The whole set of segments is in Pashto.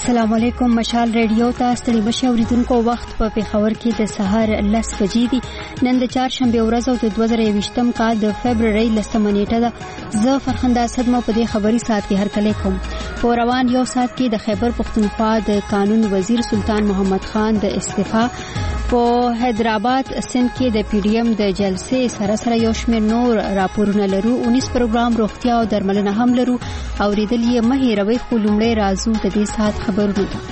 السلام علیکم. مشال ریډیو ته ستړي مشه اوریدونکو. وخت په پیښور کې د سهار 10 بجې دي. نن د چهارشنبه ورځ او د 2020م کال د فبرवरी 10 نیټه ده. زه فرخنده صدمه په دې خبري سات کې هرکلی کوم. په روان یو سات کې د خیبر پختونخوا د قانون وزیر سلطان محمد خان د استعفا، په حیدرآباد سند کې د پی ډی ایم د جلسې سره یو شمېر نور راپورونه لرو. 19 پروګرام روغتیا او درملنه هم لرو. اوریدل یې مه هېروئ، خو لومړی راځو د دې سات خبرونه ته.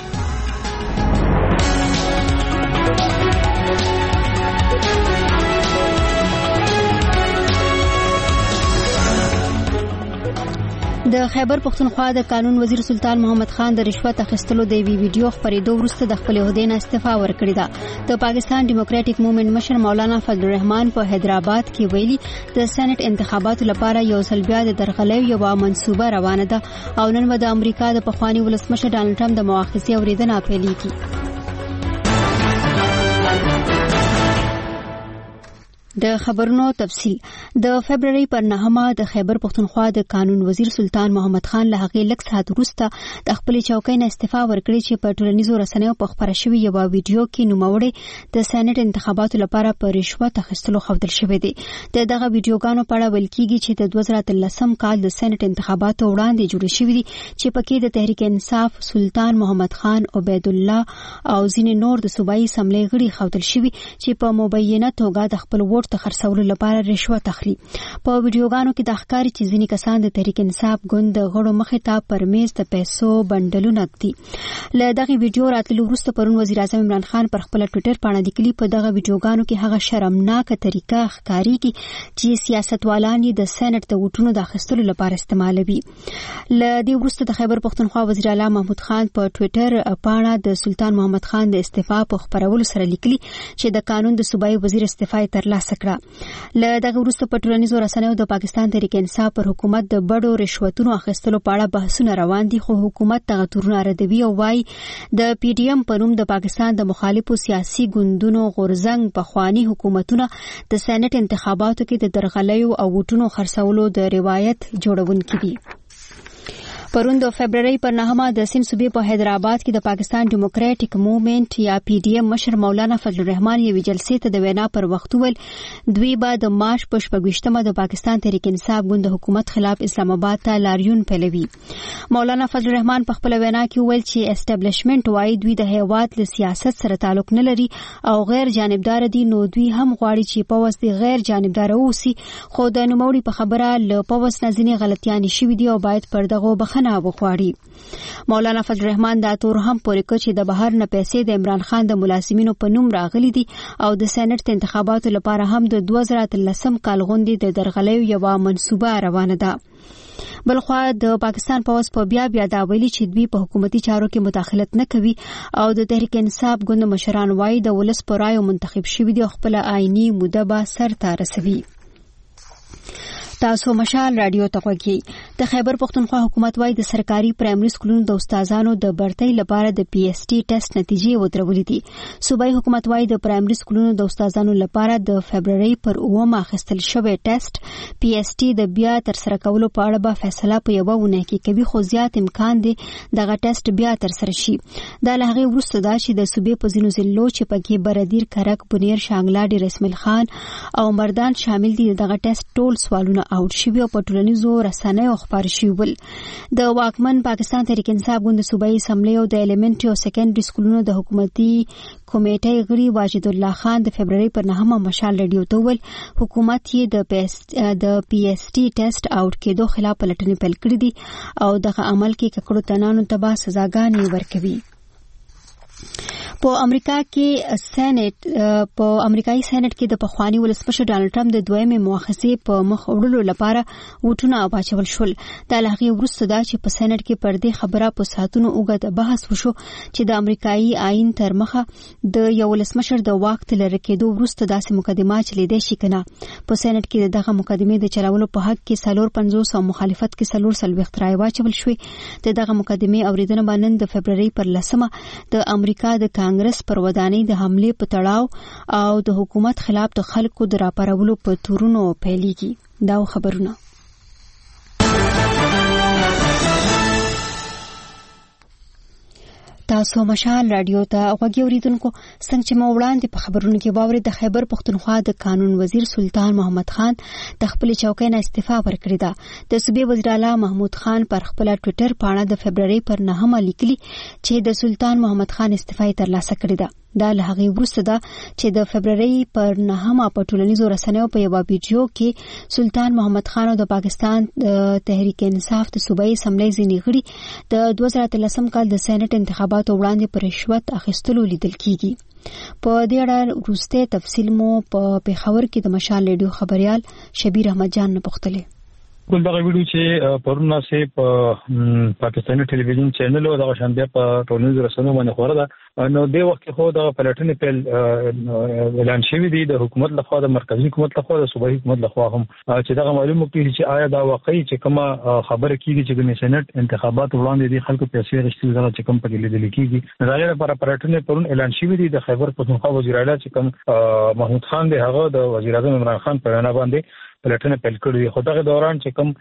د خیبر پختونخوا د قانون وزیر سلطان محمد خان د رشوت اخیستلو د ویډیو خبرېدو وروسته د خپل عہدې نه استعفا ورکړې ده. د پاکستان ډیموکراټک موومېنټ مشر مولانا فضل الرحمن په حیدرآباد کې ویلي د سېنات انتخاباتو لپاره یو ځل بیا د درغلیو یو منصوبه روانه ده او نن به د امریکا د پخوانی ولسمشر ډانلډ ټرمپ د مؤاخذې اوریدنه پیلېږي. د خبرونو تفصیل. د فبرवरी پر 9 د خیبر پختونخوا د قانون وزیر سلطان محمد خان له هغې لږ ساعت وروسته د خپل چوکۍ نه استعفا ورکړې چې په ټولنیزو رسنیو په خبره شوې یو ویډیو کې نوموړی د سېنات انتخاباتو لپاره په رشوت اخیستلو ښودل شوی دی. د دغه ویډیوګانو په اړه ویل کېږي چې د 2013 کال د سېنات انتخاباتو وړاندې جوړ شوی دي چې پکې د تحریک انصاف سلطان محمد خان، عبید الله او ځینې نور د صوبایي اسمبلۍ غړي ښودل شوي چې په مبینه توګه د خپل ووټ د خرڅولو لپاره رشوت اخلي. په ویډیوګانو کې د ښکاري چې ځینې کسان د تحریک انصاف ګوند د غړو مخې ته پر میز د پیسو بنډلونه ږدي. له دغه ویډیو راتلو وروسته پرون وزیر اعظم عمران خان پر خپل ټویټر باندې لیکلي په دغه ویډیوګانو کې هغه شرمناکه طریقه ښکاریږي چې سیاستوالان یې د سېنات د ووټونو د اخیستلو لپاره استعمالوي. له دې وروسته د خیبر پختونخوا وزیر اعلی محمود خان په ټویټر باندې د سلطان محمد خان د استعفا په خبرولو سره لیکلي چې د قانون د صوبایي وزیر استعفا ترلاسه کړه. له دغه وروسته په ټولنیزو رسنیو د پاکستان تحریک انصاف پر حکومت د بډو رشوتونو اخیستلو په اړه بحثونه روان دي، خو حکومت دغه تورونه ردوي او وايي د پی ډی ایم په نوم د پاکستان د مخالفو سیاسي ګوندونو غورځنګ پخواني حکومتونه د سېنات انتخاباتو کې د درغلیو او ووټونو خرڅولو د روایت جوړونکي دي. پرون د فبرवरी پر 9 د سند صوبې په حیدرآباد کې د پاکستان ډیموکراټک موومېنټ یا پی ډی ایم مشر مولانا فضل الرحمن یوې جلسې ته د وینا پر وخت ویل دوی به د مارچ په 26مه د پاکستان تحریک انصاف ګوند د حکومت خلاف اسلام آباد ته لاریون پیلوي. مولانا فضل الرحمن په خپل وینا کې ویل چې اسټابلیشمنت وايي دوی د هیواد له سیاست سره تعلق نه لري او غیر جانبدار دي، نو دوی هم غواړي چې پوز دي غیر جانبدار اوسي، خو د نوموړي په خبره له پوز نازنې غلطیانې شوې دي او باید پر دغه بخښنه وغواړي. مولانا فضل الرحمن دا تور هم پورې کړ چې د بهر نه پیسې د عمران خان د ملازمینو په نوم راغلي دي او د سېنات انتخاباتو لپاره هم د 2013 کال غونډې د درغلیو یو منصوبه روانه ده. بلخوا د پاکستان پوز په بیا دا ویلي چې دوی په حکومتي چارو کې مداخلت نه کوي او د تحریک انصاف ګوند مشران وايي د ولس په رایو منتخب شوي دي او خپل آئینی موده به سرته رسوي. تاسو مشال رادیو ته غوږی. د خیبر پختونخوا حکومت وايي د سرکاري پرایمري سکولونو د استادانو د برتۍ لپاره د پی ایس ټي ټیسټ نتیجې ودرولې دي. صوبایي حکومت وايي د پرایمري سکولونو د استادانو لپاره د فبرवरी پر 9 اخیستل شوی ټیسټ پی ایس ټي د بیا تر سره کولو په اړه به فیصله په یوه اونۍ کې کوي، خو زیات امکان دی دغه ټیسټ بیا تر سره شي. دا له هغې وروسته ده چې د صوبې په ځینو ضلعو چې پکې بردیر، کرک، بونیر، شانګله، ډیر اسماعیل خان او مردان شامل دي دغه ټیسټ ټول سوالونه اوټ شوي او په ټولنیزو رسنیو خبر شوي ول. د واکمن پاکستان تحریک انصاف ګوند صوبایي اسمبلۍ او د ایلیمنټري او سیکنډري سکولونو د حکومتي کمیټې غړي واجد الله خان د فبرवरी پر 9 مشال ریډیو ته ویل حکومت یې د پی ایس ټي ټیسټ اوټ کېدو خلاف پلټنې پیل کړې دي او دغه عمل کې ککړو تنانو ته به سزاګانې ورکوي. په امریکایي سېنات کې د پخوانی ولسمشر ډانلډ ټرمپ د دویمې مؤاخذې په مخ وړلو لپاره ووټونه واچول شول. دا له هغې وروسته ده چې په سېنات کې پر دې خبره په ساعتونو اوږد بحث وشو چې د امریکایي آئین تر مخه د یو ولسمشر د واک ته لرې کېدو وروسته داسې مقدمه چلیدای شي که نه. په سېنات کې دغه مقدمې د چلولو په حق کې 450 او مخالفت کې 440 رایې واچول شوې. دغه مقدمې اوریدنه به نن د فبرवरी پر 10 د امریکا د کانګرس پر ودانۍ د حملې په تړاو او د حکومت خلاف د خلکو د راپارولو په تورونو پیلېږي. دا خبرونه تاسو مشال رادیو ته غوږی اوریدونکو څنګه چې مو وړاندې په خبرونو کې باور د خیبر پختونخوا د قانون وزیر سلطان محمد خان د خپل چوکۍ نه استعفا ورکړې ده. د صوبې وزیر اعلی محمود خان پر خپل ټوئیټر باندې د فبرवरी پر 9 لیکلي چې د سلطان محمد خان استعفا ترلاسه کړې ده. دا له هغې وروسته ده چې د فبرवरी پر 9 په ټولنیزو رسنیو په یو ویډیو کې سلطان محمد خان او د پاکستان تحریک انصاف د صوبایي اسمبلی ځینې غړي د 2013 کال د سېنات انتخاباتو وړاندې پر رشوت اخیستلو لیدل کیږي. په دې اړه وروسته تفصیل مو په پیښور کې د مشال ریډیو خبريال شبیر احمد جان نه پوښتلې. کول دغه ویډیو چې پرونه سه په پاکستاني ټلویزیون چینل او دغه شان بیا په ټولنیزو رسنیو باندې خوره ده نو د وخت خو د پلاتنې په اعلان شوی دی د حکومت لخوا د مرکزی حکومت لخوا د صوبایي حکومت لخوا هم چې دغه معلومه کیږي چې آیا دا واقعي چې کومه خبره کیږي چې د سېنات انتخابات وړاندې دي خلکو پیسې غشتي دغه چې کوم په لیدل کیږي دا لپاره پلاتنې پرون اعلان شوی دی د خیبر پختونخوا وزیر اعلی چې کوم محمود خان دی هغه د وزیر اعظم عمران خان په وینا باندې پلاتنه پیل کړی خو دغه دوران چې کوم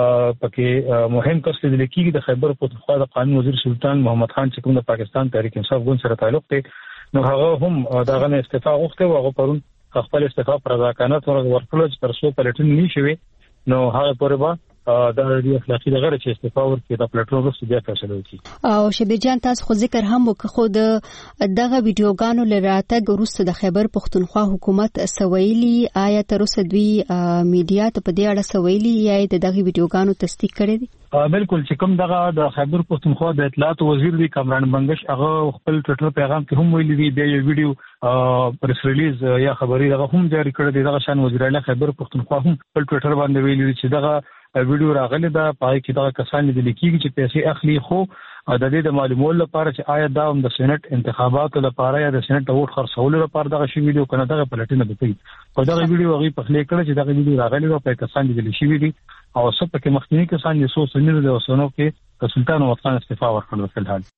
پکې مهم کس لیدل کیږي د خیبر پختونخوا د قانون وزیر سلطان محمد خان چې کوم د پاکستان تحریک انصاف ګوند سره تعلق دی نو هغه هم دغه نه استعفا غوښته او هغه پرون خپل استعفا پر ځکانه ورکړل چې تر څو پلاتنه نشي نو هغه پربا دا د اخلاقی د غیر چې استعفا ورکړي د پلاتفورم وروسته بیا فیصله وکړي. او شبیر جان تاسو خو ذکر هم وکړو خو دغه ویډیوګانو لراته وروسته د خیبر پختونخوا حکومت سویلی آیا تر اوسه دوی میډیا ته په دې اړه سویلی یا دغه ویډیوګانو تصدیق کړی دي؟ بالکل چې کوم دغه د خیبر پختونخوا د اطلاعات وزیر دی کامران بنگش هغه خپل ټوئیټر پیغام کې هم ویلي دی د یو ویډیو پریس ریلیز یا خبري دغه هم جاری کړی دی دغه شان وزیر اعلی خیبر پختونخوا هم خپل ټوئیټر باندې ویلي چې دغه ویډیو راغلی دا پای کې دا کسان دي لیکيږي چې پیسې اخلي خو د دې د معلومولو لپاره چې آیا دا د سېنات انتخاباتو لپاره یا د سېنات ووټ خرڅولو لپاره دغه شی ویډیو کنه دغه پلاتینه بتوي خو دغه ویډیو هغه په خله کړ چې دغه ویډیو راغلی او په کسان دي لیکي دي او څه پکې مخکینی کسان دي سو سنیل د وسونو کې سلطان محمد خان استعفا ورکړل په حال.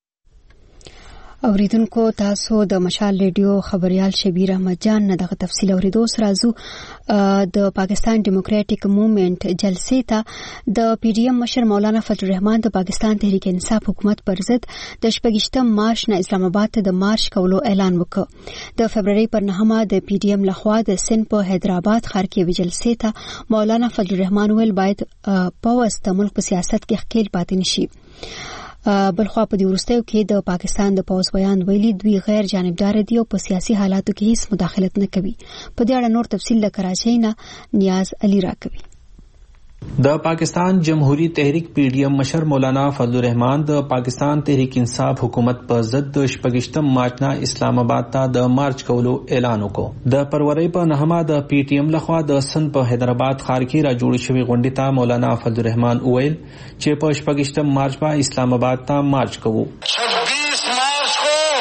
اوریدونکو تاسو د مشال ریډیو خبريال شبیر احمد جان نه دغه تفصیل اوریدو سره زو د پاکستان ډیموکراټیک موومېنټ جلسې ته د پی ډی ایم مشر مولانا فضل الرحمن د پاکستان تحریک انصاف حکومت پر ضد د 28 مارچ نه اسلام آباد ته د مارچ کولو اعلان وکړ. د فبرवरी پر 9 د پی ډی ایم لخوا د سند په حیدرآباد ښار کې جلسې ته مولانا فضل الرحمن ویل باید په واسطه ملک په سیاست کې ښکیل پاتې نشي. بلخوا په دې وروستیو کې د پاکستان د پوز بیان ویلي دوی غیر جانبدار دي او په سیاسي حالاتو کې هیڅ مداخلت نه کوي. په دې اړه نور تفصیل د کراچۍ نه نیاز علي راکوي. د پاکستان جمهوری تحریک پی ڈی ایم مشر مولانا فضل الرحمن د پاکستان تحریک انصاف حکومت په ضد 28 مارچ نه اسلام آباد ته د مارچ کولو اعلان وکړ. د فروری په 9 د پی ټی ایم لخوا د سند په حیدرآباد ښار کې را جوړ شوی غونډې ته مولانا فضل الرحمن ویل چې په 28 مارچ په اسلام آباد ته مارچ کوو. 26 مارچ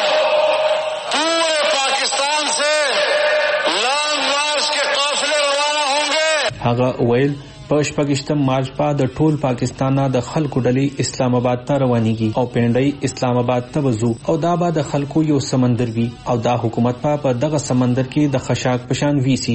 کو پورے پاکستان سے لانگ مارچ کے قافلے روانہ ہوں گے. هغه ویل په 28 مارچ په د ټول پاکستان د خلکو ډلې اسلام آباد ته روانيږي او پینډای اسلام آباد ته وزو او دا به د خلکو یو سمندر وي او دا حکومت په دغه سمندر کې د خشاک پشان ویسي.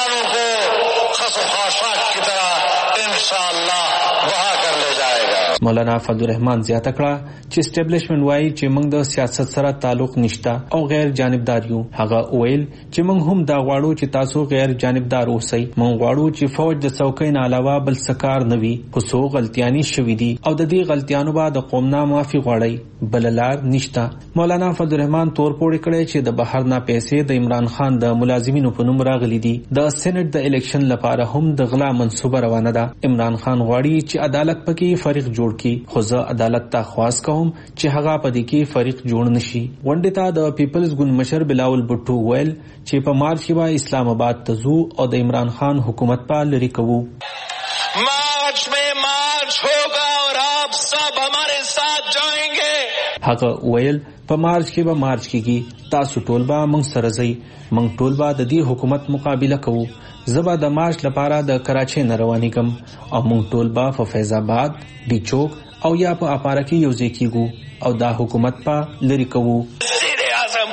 مولانا فضل الرحمن زیاته کړه چې اسټابلیشمنت وایي چې موږ د سیاست سره تعلق نشته او غیر جانبدار یو. هغه ویل چې موږ هم دا غواړو چې تاسو غیر جانبدار اوسئ. موږ غواړو چې فوج د څوکۍ نه علاوه بل سکار نه وي خو څو غلطیانی شوې دي او د دې غلطیانو به د قوم نه معافي غواړي بل لار نشته. مولانا فضل الرحمن تور پوړ کړی چې د بهر نه پیسې د عمران خان د ملازمینو په نوم راغلي دي. د سېنات د الیکشن لپاره هم د غلا منصوبه روانه ده. عمران خان غواړي چې عدالت پکې فریق جوړ کړي خو زه عدالت ته خواست کوم چې هغه پدې کې فریق جوړ نشي. غونډې ته د پیپلز ګوند مشر بلاول بټو ویل چې په مارچ کې به اسلام آباد ته ځو او د عمران خان حکومت په لری کوو. مارچ میں مارچ ہوگا اور آپ سب ہمارے ساتھ جائیں گے. هغه ویل په مارچ کې به مارچ کیږي تاسو ټول به موږ سره ځئ موږ ټول به د دې حکومت مقابله کوو. زبا د مارچ لپاره د کراچۍ نه روانېږم او موږ ټول به په فیض آباد ډي چوک او یا په اپاره کې یو ځای کېږو او دا حکومت په لری کوو. وزیر اعظم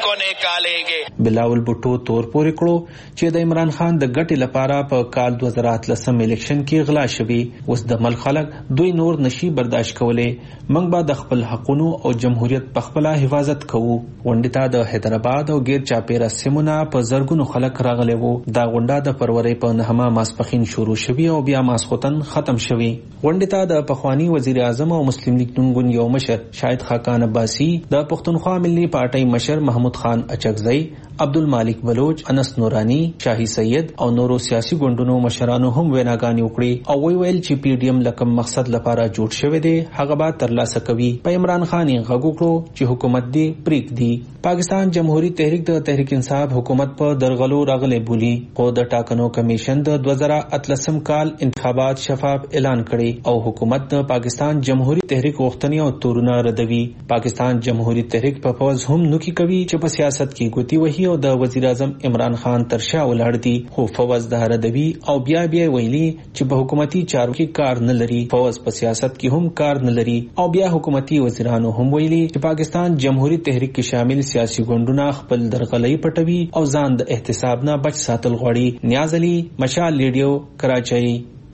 को निकालेंगे. بلاول بوټو تور پورې کړو چې د عمران خان د ګټې لپاره په کال 2013 الیکشن کې غلا شوی. اوس د ملک خلک دوی نور نشي برداشت کولای. موږ به د خپل حقونو او جمهوریت په خپل حفاظت کوو. غونډه ته د حیدرآباد او غیر چاپیره سیمونه په زرګونو خلک راغلي وو. دا غونډه د فروری په 9 ماسپخین شروع شوی او بیا ماسخوتن ختم شوی. غونډه ته د پخوانی وزیر اعظم او مسلم لیگ نونګون یو مشر شاهد خاقان عباسی، د پښتونخوا ملي پارټۍ مشر محمود خان اچکزئی، عبدالمالک بلوچ، انس نورانی، شاهی سید او نورو سیاسي ګوندونو مشرانو هم ویناګانې وکړي او ویل چې پی ډی ایم لکه مقصد لپاره جوړ شوی دی هغه به ترلاسه کوي. په عمران خان یې غږ وکړو چې حکومت دی پریږدي. پاکستان جمهوریت تحریک د تحریک انصاف حکومت په درغلو راغلي بولی. خو د ټاکنو کمیشن د 2013 کال انتخابات شفاف اعلان کړي او حکومت د پاکستان جمهوریت تحریک غوښتنې او تورونه ردوي. پاکستان جمهوریت تحریک په فوز هم نوکي کوي چې په سیاست کې ګوتی وهي او د وزیر اعظم عمران خان ترشا ولاړ دي. خو فوز د ردوي او بیا ویلي چې په حکومتي چارو کې کار نه لري. فوز په سیاست کې هم کار نه لري او بیا حکومتي وزیرانو هم ویلي چې پاکستان جمهوریت تحریک کې شامل سیاسي ګوندونه خپل درغلۍ پټوي او ځان د احتساب نه بچ ساتل غواړي. نیاز علي، مشال ریډیو، کراچۍ.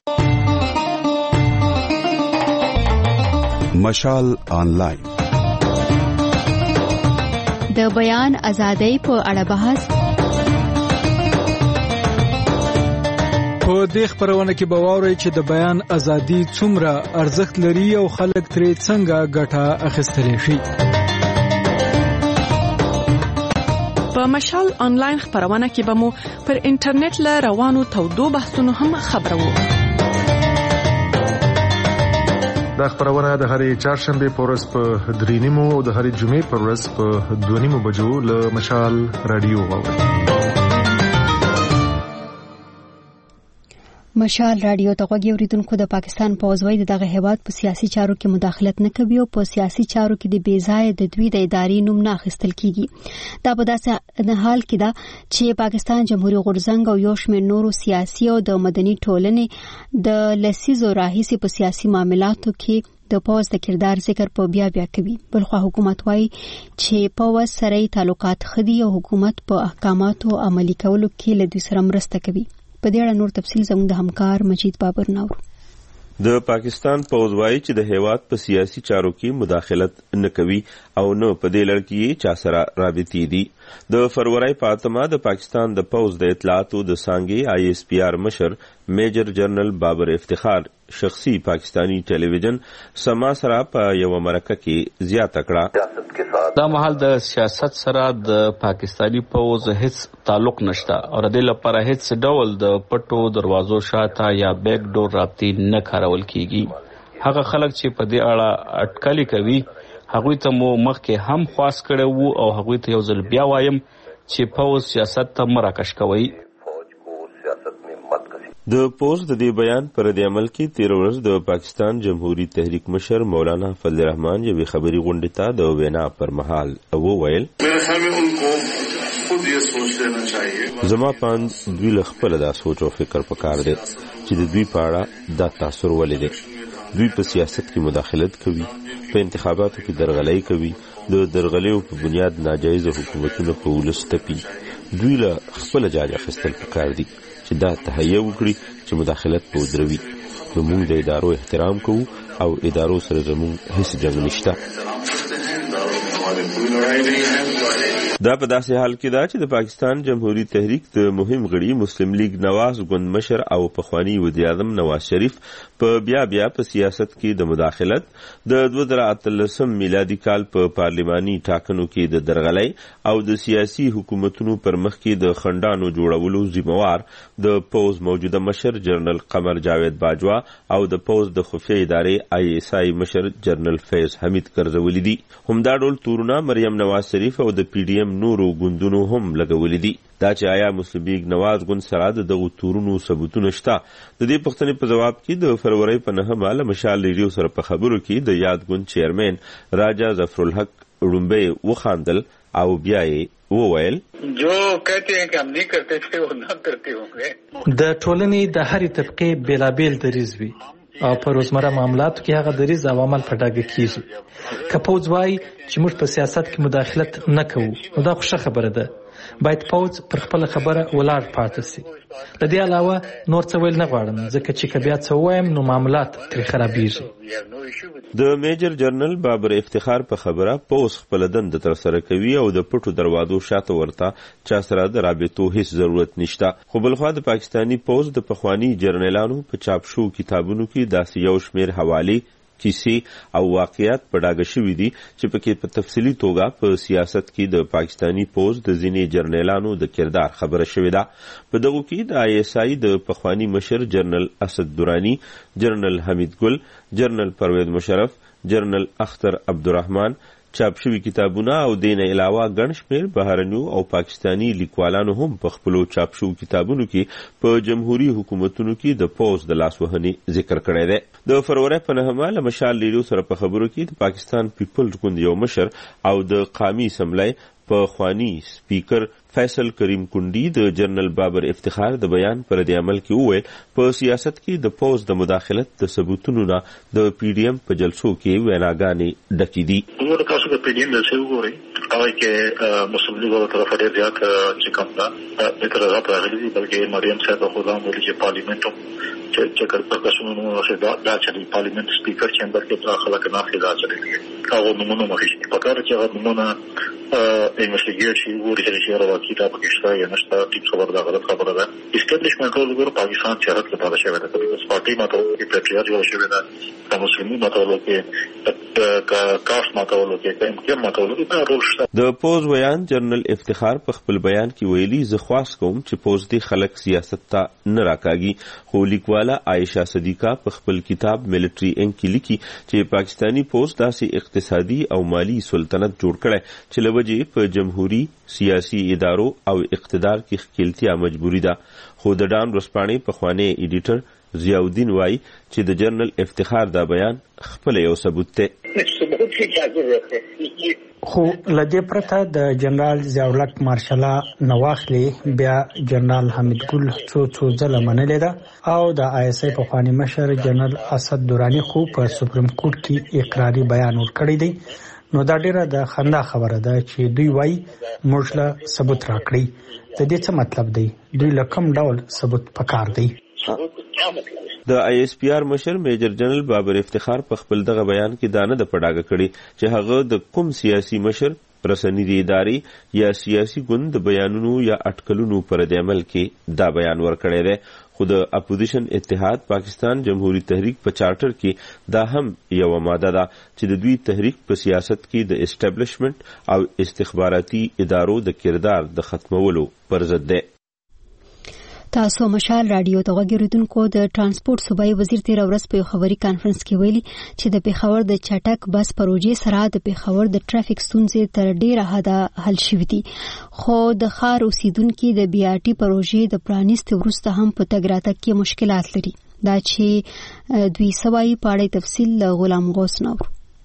مشال آنلاین د بیان ازادۍ په اړه بحث. په دې خبرونه کې به واورئ چې د بیان ازادي څومره ارزښت لري او خلک ترې څنګه ګټه اخیستلی شي. په مشال آنلاین خبرونه کې به مو پر انټرنیټ له روانو تودو بحثونو هم خبرو. دا خبرونه د هرې چهارشنبه په ورځ په 3:30 او د هرې جمعې په ورځ په 2:30 بجو له مشال رادیو واورئ. مشال رادیو ته غوږی اوریدونکو، د پاکستان پوځ وايي دغه هیواد په سیاسي چارو کې مداخلت نه کوي او په سیاسي چارو کې د بې ځایه د دوی د ادارې نوم نه اخیستل کیږي. دا په داسې حال کې ده چې پاکستان جمهوریت غورځنګ او یو شمېر نورو سیاسي او د مدني ټولنې د لسیزو راهیسې په سیاسي معاملاتو کې د پوځ د کردار ذکر په بیا کوي. بلخوا حکومت وايي چې پوځ سره تعلقات خدي او حکومت په احکاماتو عملي کولو کې له دوی سره مرسته کوي. په دې اړه نور تفصیل زموږ د همکار مجید بابر نور. د پاکستان پوځ وايي چې د هیواد په سیاسي چارو کې مداخلت نه کوي او نه په دې لړ کې چا سره رابطې دي. د فروری په 8 د پاکستان د پوځ د اطلاعاتو د څانګې ISPR مشر میجر جنرال بابر افتخار شخصي پاکستانی ټلویزیون سما سره په یو مرکه کې زیاته کړه. دا مهال د سیاست سره د پاکستانی پوځ هیڅ تعلق نشته او د دې لپاره هیڅ ډول د پټو دروازو شاته یا بیک ډور رابطې نه کارول کیږي. هغه خلک چې په دې اړه اټکلي کوي هغوی ته مو مخکې هم خواست کړی وو او هغوی ته یو ځل بیا وایم چې پوځ سیاست ته مراکش کوي. د پوز د دې بیان پر د عمل کې 13 ورځ د پاکستان جمهوریت تحریک مشر مولانا فضل الرحمن یوې خبري غونډې ته د وینا پر مهال وویل زما پاند دوی له خپل دا سوچ او فکر پکار دی چې د دوی په اړه دا تاثر ولې دی. دوی په سیاست کې مداخلت کوي، په انتخاباتو کې درغلۍ کوي، د درغلیو په بنیاد ناجایز حکومتونه په ولس تپي. دوی له خپل جاج اخیستل پکار دي چې دا تهیه وکړي چې مداخلت په ودروي. نو موږ د ادارو احترام کوو او ادارو سره زموږ هیڅ جنګ نشته. دا په داسې حال کې ده چې د پاکستان جمهوریت تحریک د مهم غړي مسلم لیگ نواز ګوند مشر او پخوانی وزیر اعظم نواز شریف په بیا په سیاست کې د مداخلت د 2013 میلادي کال په پارلماني ټاکنو کې د درغلۍ او د سیاسي حکومتونو پر مخ کې د خندانو جوړولو ذمہوار د پوز موجوده مشر جنرال قمر جاوید باجوا او د پوز د خفیه ادارې ISI مشر جنرال فیض حمید کرزولی دي. همدا ډول تورونه مریم نواز شریف او د PDM نورو ګوندونو هم لګولې دي. دا چې آیا مسلم لیگ نواز ګوند سره دغه تورونو ثبوتونه شته؟ د دې پوښتنې په جواب کې د فروری په 9 مشال ریډیو سره په خبرو کې د یاد ګوند چیرمن راجا ظفرالحق رومبه وخاندل او بیا یې وویل جو کہتے ہیں کہ ہم نہیں کرتے تھے وہ نہ کرتے ہوں گے. د ټولنې د هرې طبقې بیلابیل دریځ وي او په روزمره معاملاتو کې هغه دریځ او عمل په ډاګه کیږي. که پوځ وایي چې موږ په سیاست کې مداخلت نه کوو نو دا خو ښه خبره ده. باید پوځ پر خپل خبره ولاړ پاتې شي. د دې علاوه نور څه ویل نه غواړم ځکه چې که بیا څه ووایم نو معاملات ترې خرابېږي. د میجر جنرال بابر افتخار په خبره پوځ خپل دنده ترسره کوي او د پټو دروازو شاته ورته چا سره د رابطو هیڅ ضرورت نشته. خو بلخوا د پاکستانی پوځ د پخوانی جرنیلانو په چاپ شو کتابونو کې داسې یو شمېر حوالې کیسې او واقعیات په ډاګه شوي دي چې پکې په تفصیلي توګه په سیاست کې د پاکستانی پوځ د ځینې جرنیلانو د کردار خبره شوې ده. په دغو کې د ISI د پخوانی مشر جنرال اسد درانی، جنرال حمید ګل، جنرال پرویز مشرف، جنرال اختر عبدالرحمن چاپ شوي کتابونه او دین علاوه ګڼ شمېر بهرنیو او پاکستانی لیکوالانو هم په خپلو چاپ شوو کتابونو کې په جمهوریت حکومتونو کې د پوځ د لاسوهنې ذکر کړی دی. د فروری په 9 له مشال لیډو سره په خبرو کې د پاکستان پیپلز ګوند یو مشر او د قومي اسمبلی په خوانی سپیکر فیصل کریم کندی د جنرال بابر افتخار د بیان پر د عمل کې وویل په سیاست کې د پوځ د مداخلت د ثبوتونو نه د PDM په جلسو کې ویناګانې ډکې دي. وګوره تاسو د PDM د څه وګورئ هغه کې مسلم لیګ له طرفه ډېر زیات چې کوم دا د ترغاب راغلي دي بلکې مریم صاحب خو دا ویلي چې پارلیمنت چې کارپرسونو نو دا چې پارلیمنت سپیکر چمبر کې داخله کنا خلا چلے هغه نمونه مخې په کار چې هغه نمونه انویسټیګیټ شي وګوري چې راوکی دا پکښتا یا نشته ټیپ خبر دا غلط خبره ده. اسټابلیشمنت وګورو پاکستان چارت لپاره شوی ده. د پارټي ماته کې پټریاټ جوړ شوی ده. د مسلمانانو ماته کې کاست ماته کې کوم ماته کې رول شته. د پوز ویان جنرال افتخار په خپل بیان کې ویلي زه خواست کوم چې پوز دي خلک سیاست ته نه راکاږي. خو لیکواله عائشه صدیقه په خپل کتاب ملټری انک کې لیکي چې پاکستانی پوز داسې اقتصادي او مالی سلطنت جوړ کړي چې لوجه په جمهوریت سیاسي ادارو او اقتدار کې ښکیلتیا مجبوری ده. خو د ډان ورسپانې پخوانی ایډیټر ضیاءالدین وایي چې د جنرال افتخار دا بیان خپل یو ثبوت دی. خو لدې پرته د جنرال ضیاءالحق مارشالا نواخلی بیا جنرال حمید ګل څو ځله منلې ده او د ISI پخوانی مشر جنرال اسد درانی خو په سپریم کورټ کې اقراري بیان ورکړی دی. نو دا ډیره د خندا خبره ده چې دوی وایي موږ له ثبوت راکړي. د دې څه مطلب دی؟ دوی له کوم ډول ثبوت پکار دی؟ د ISPR مشر میجر جنرال بابر افتخار په خپل دغه بیان کې دانه د پډاګه کړي چې هغه د کوم سیاسي مشر رسنیدي ادارې یا سیاسي ګوند د بیانونو یا اټکلونو پر د عمل کې دا بیان ورکړی دی. خو د اپوزیشن اتحاد پاکستان جمهوریت تحریک په چارټر کې دا هم یو ماده ده چې د دوی تحریک په سیاست کې د اسټابلیشمنت او استخباراتي ادارو د کردار د ختمولو پر ضد ده. تاسو مشال رادیو ته غوږیدونکو د ترانسپورت صوبایي وزیر تیر ورځ په خبري کانفرنس کې ویلي چې د پیښور د چټک بس پروژې سره د پیښور د ټرافیک ستونزې تر ډیره حده حل شوې دي. خو د ښار اوسیدونکو د BRT پروژې د پرانیستو وروسته هم په تګ راتګ کې مشکلات لري. دا چې دوی سوایي پاړې تفصیل غلام غوث نور.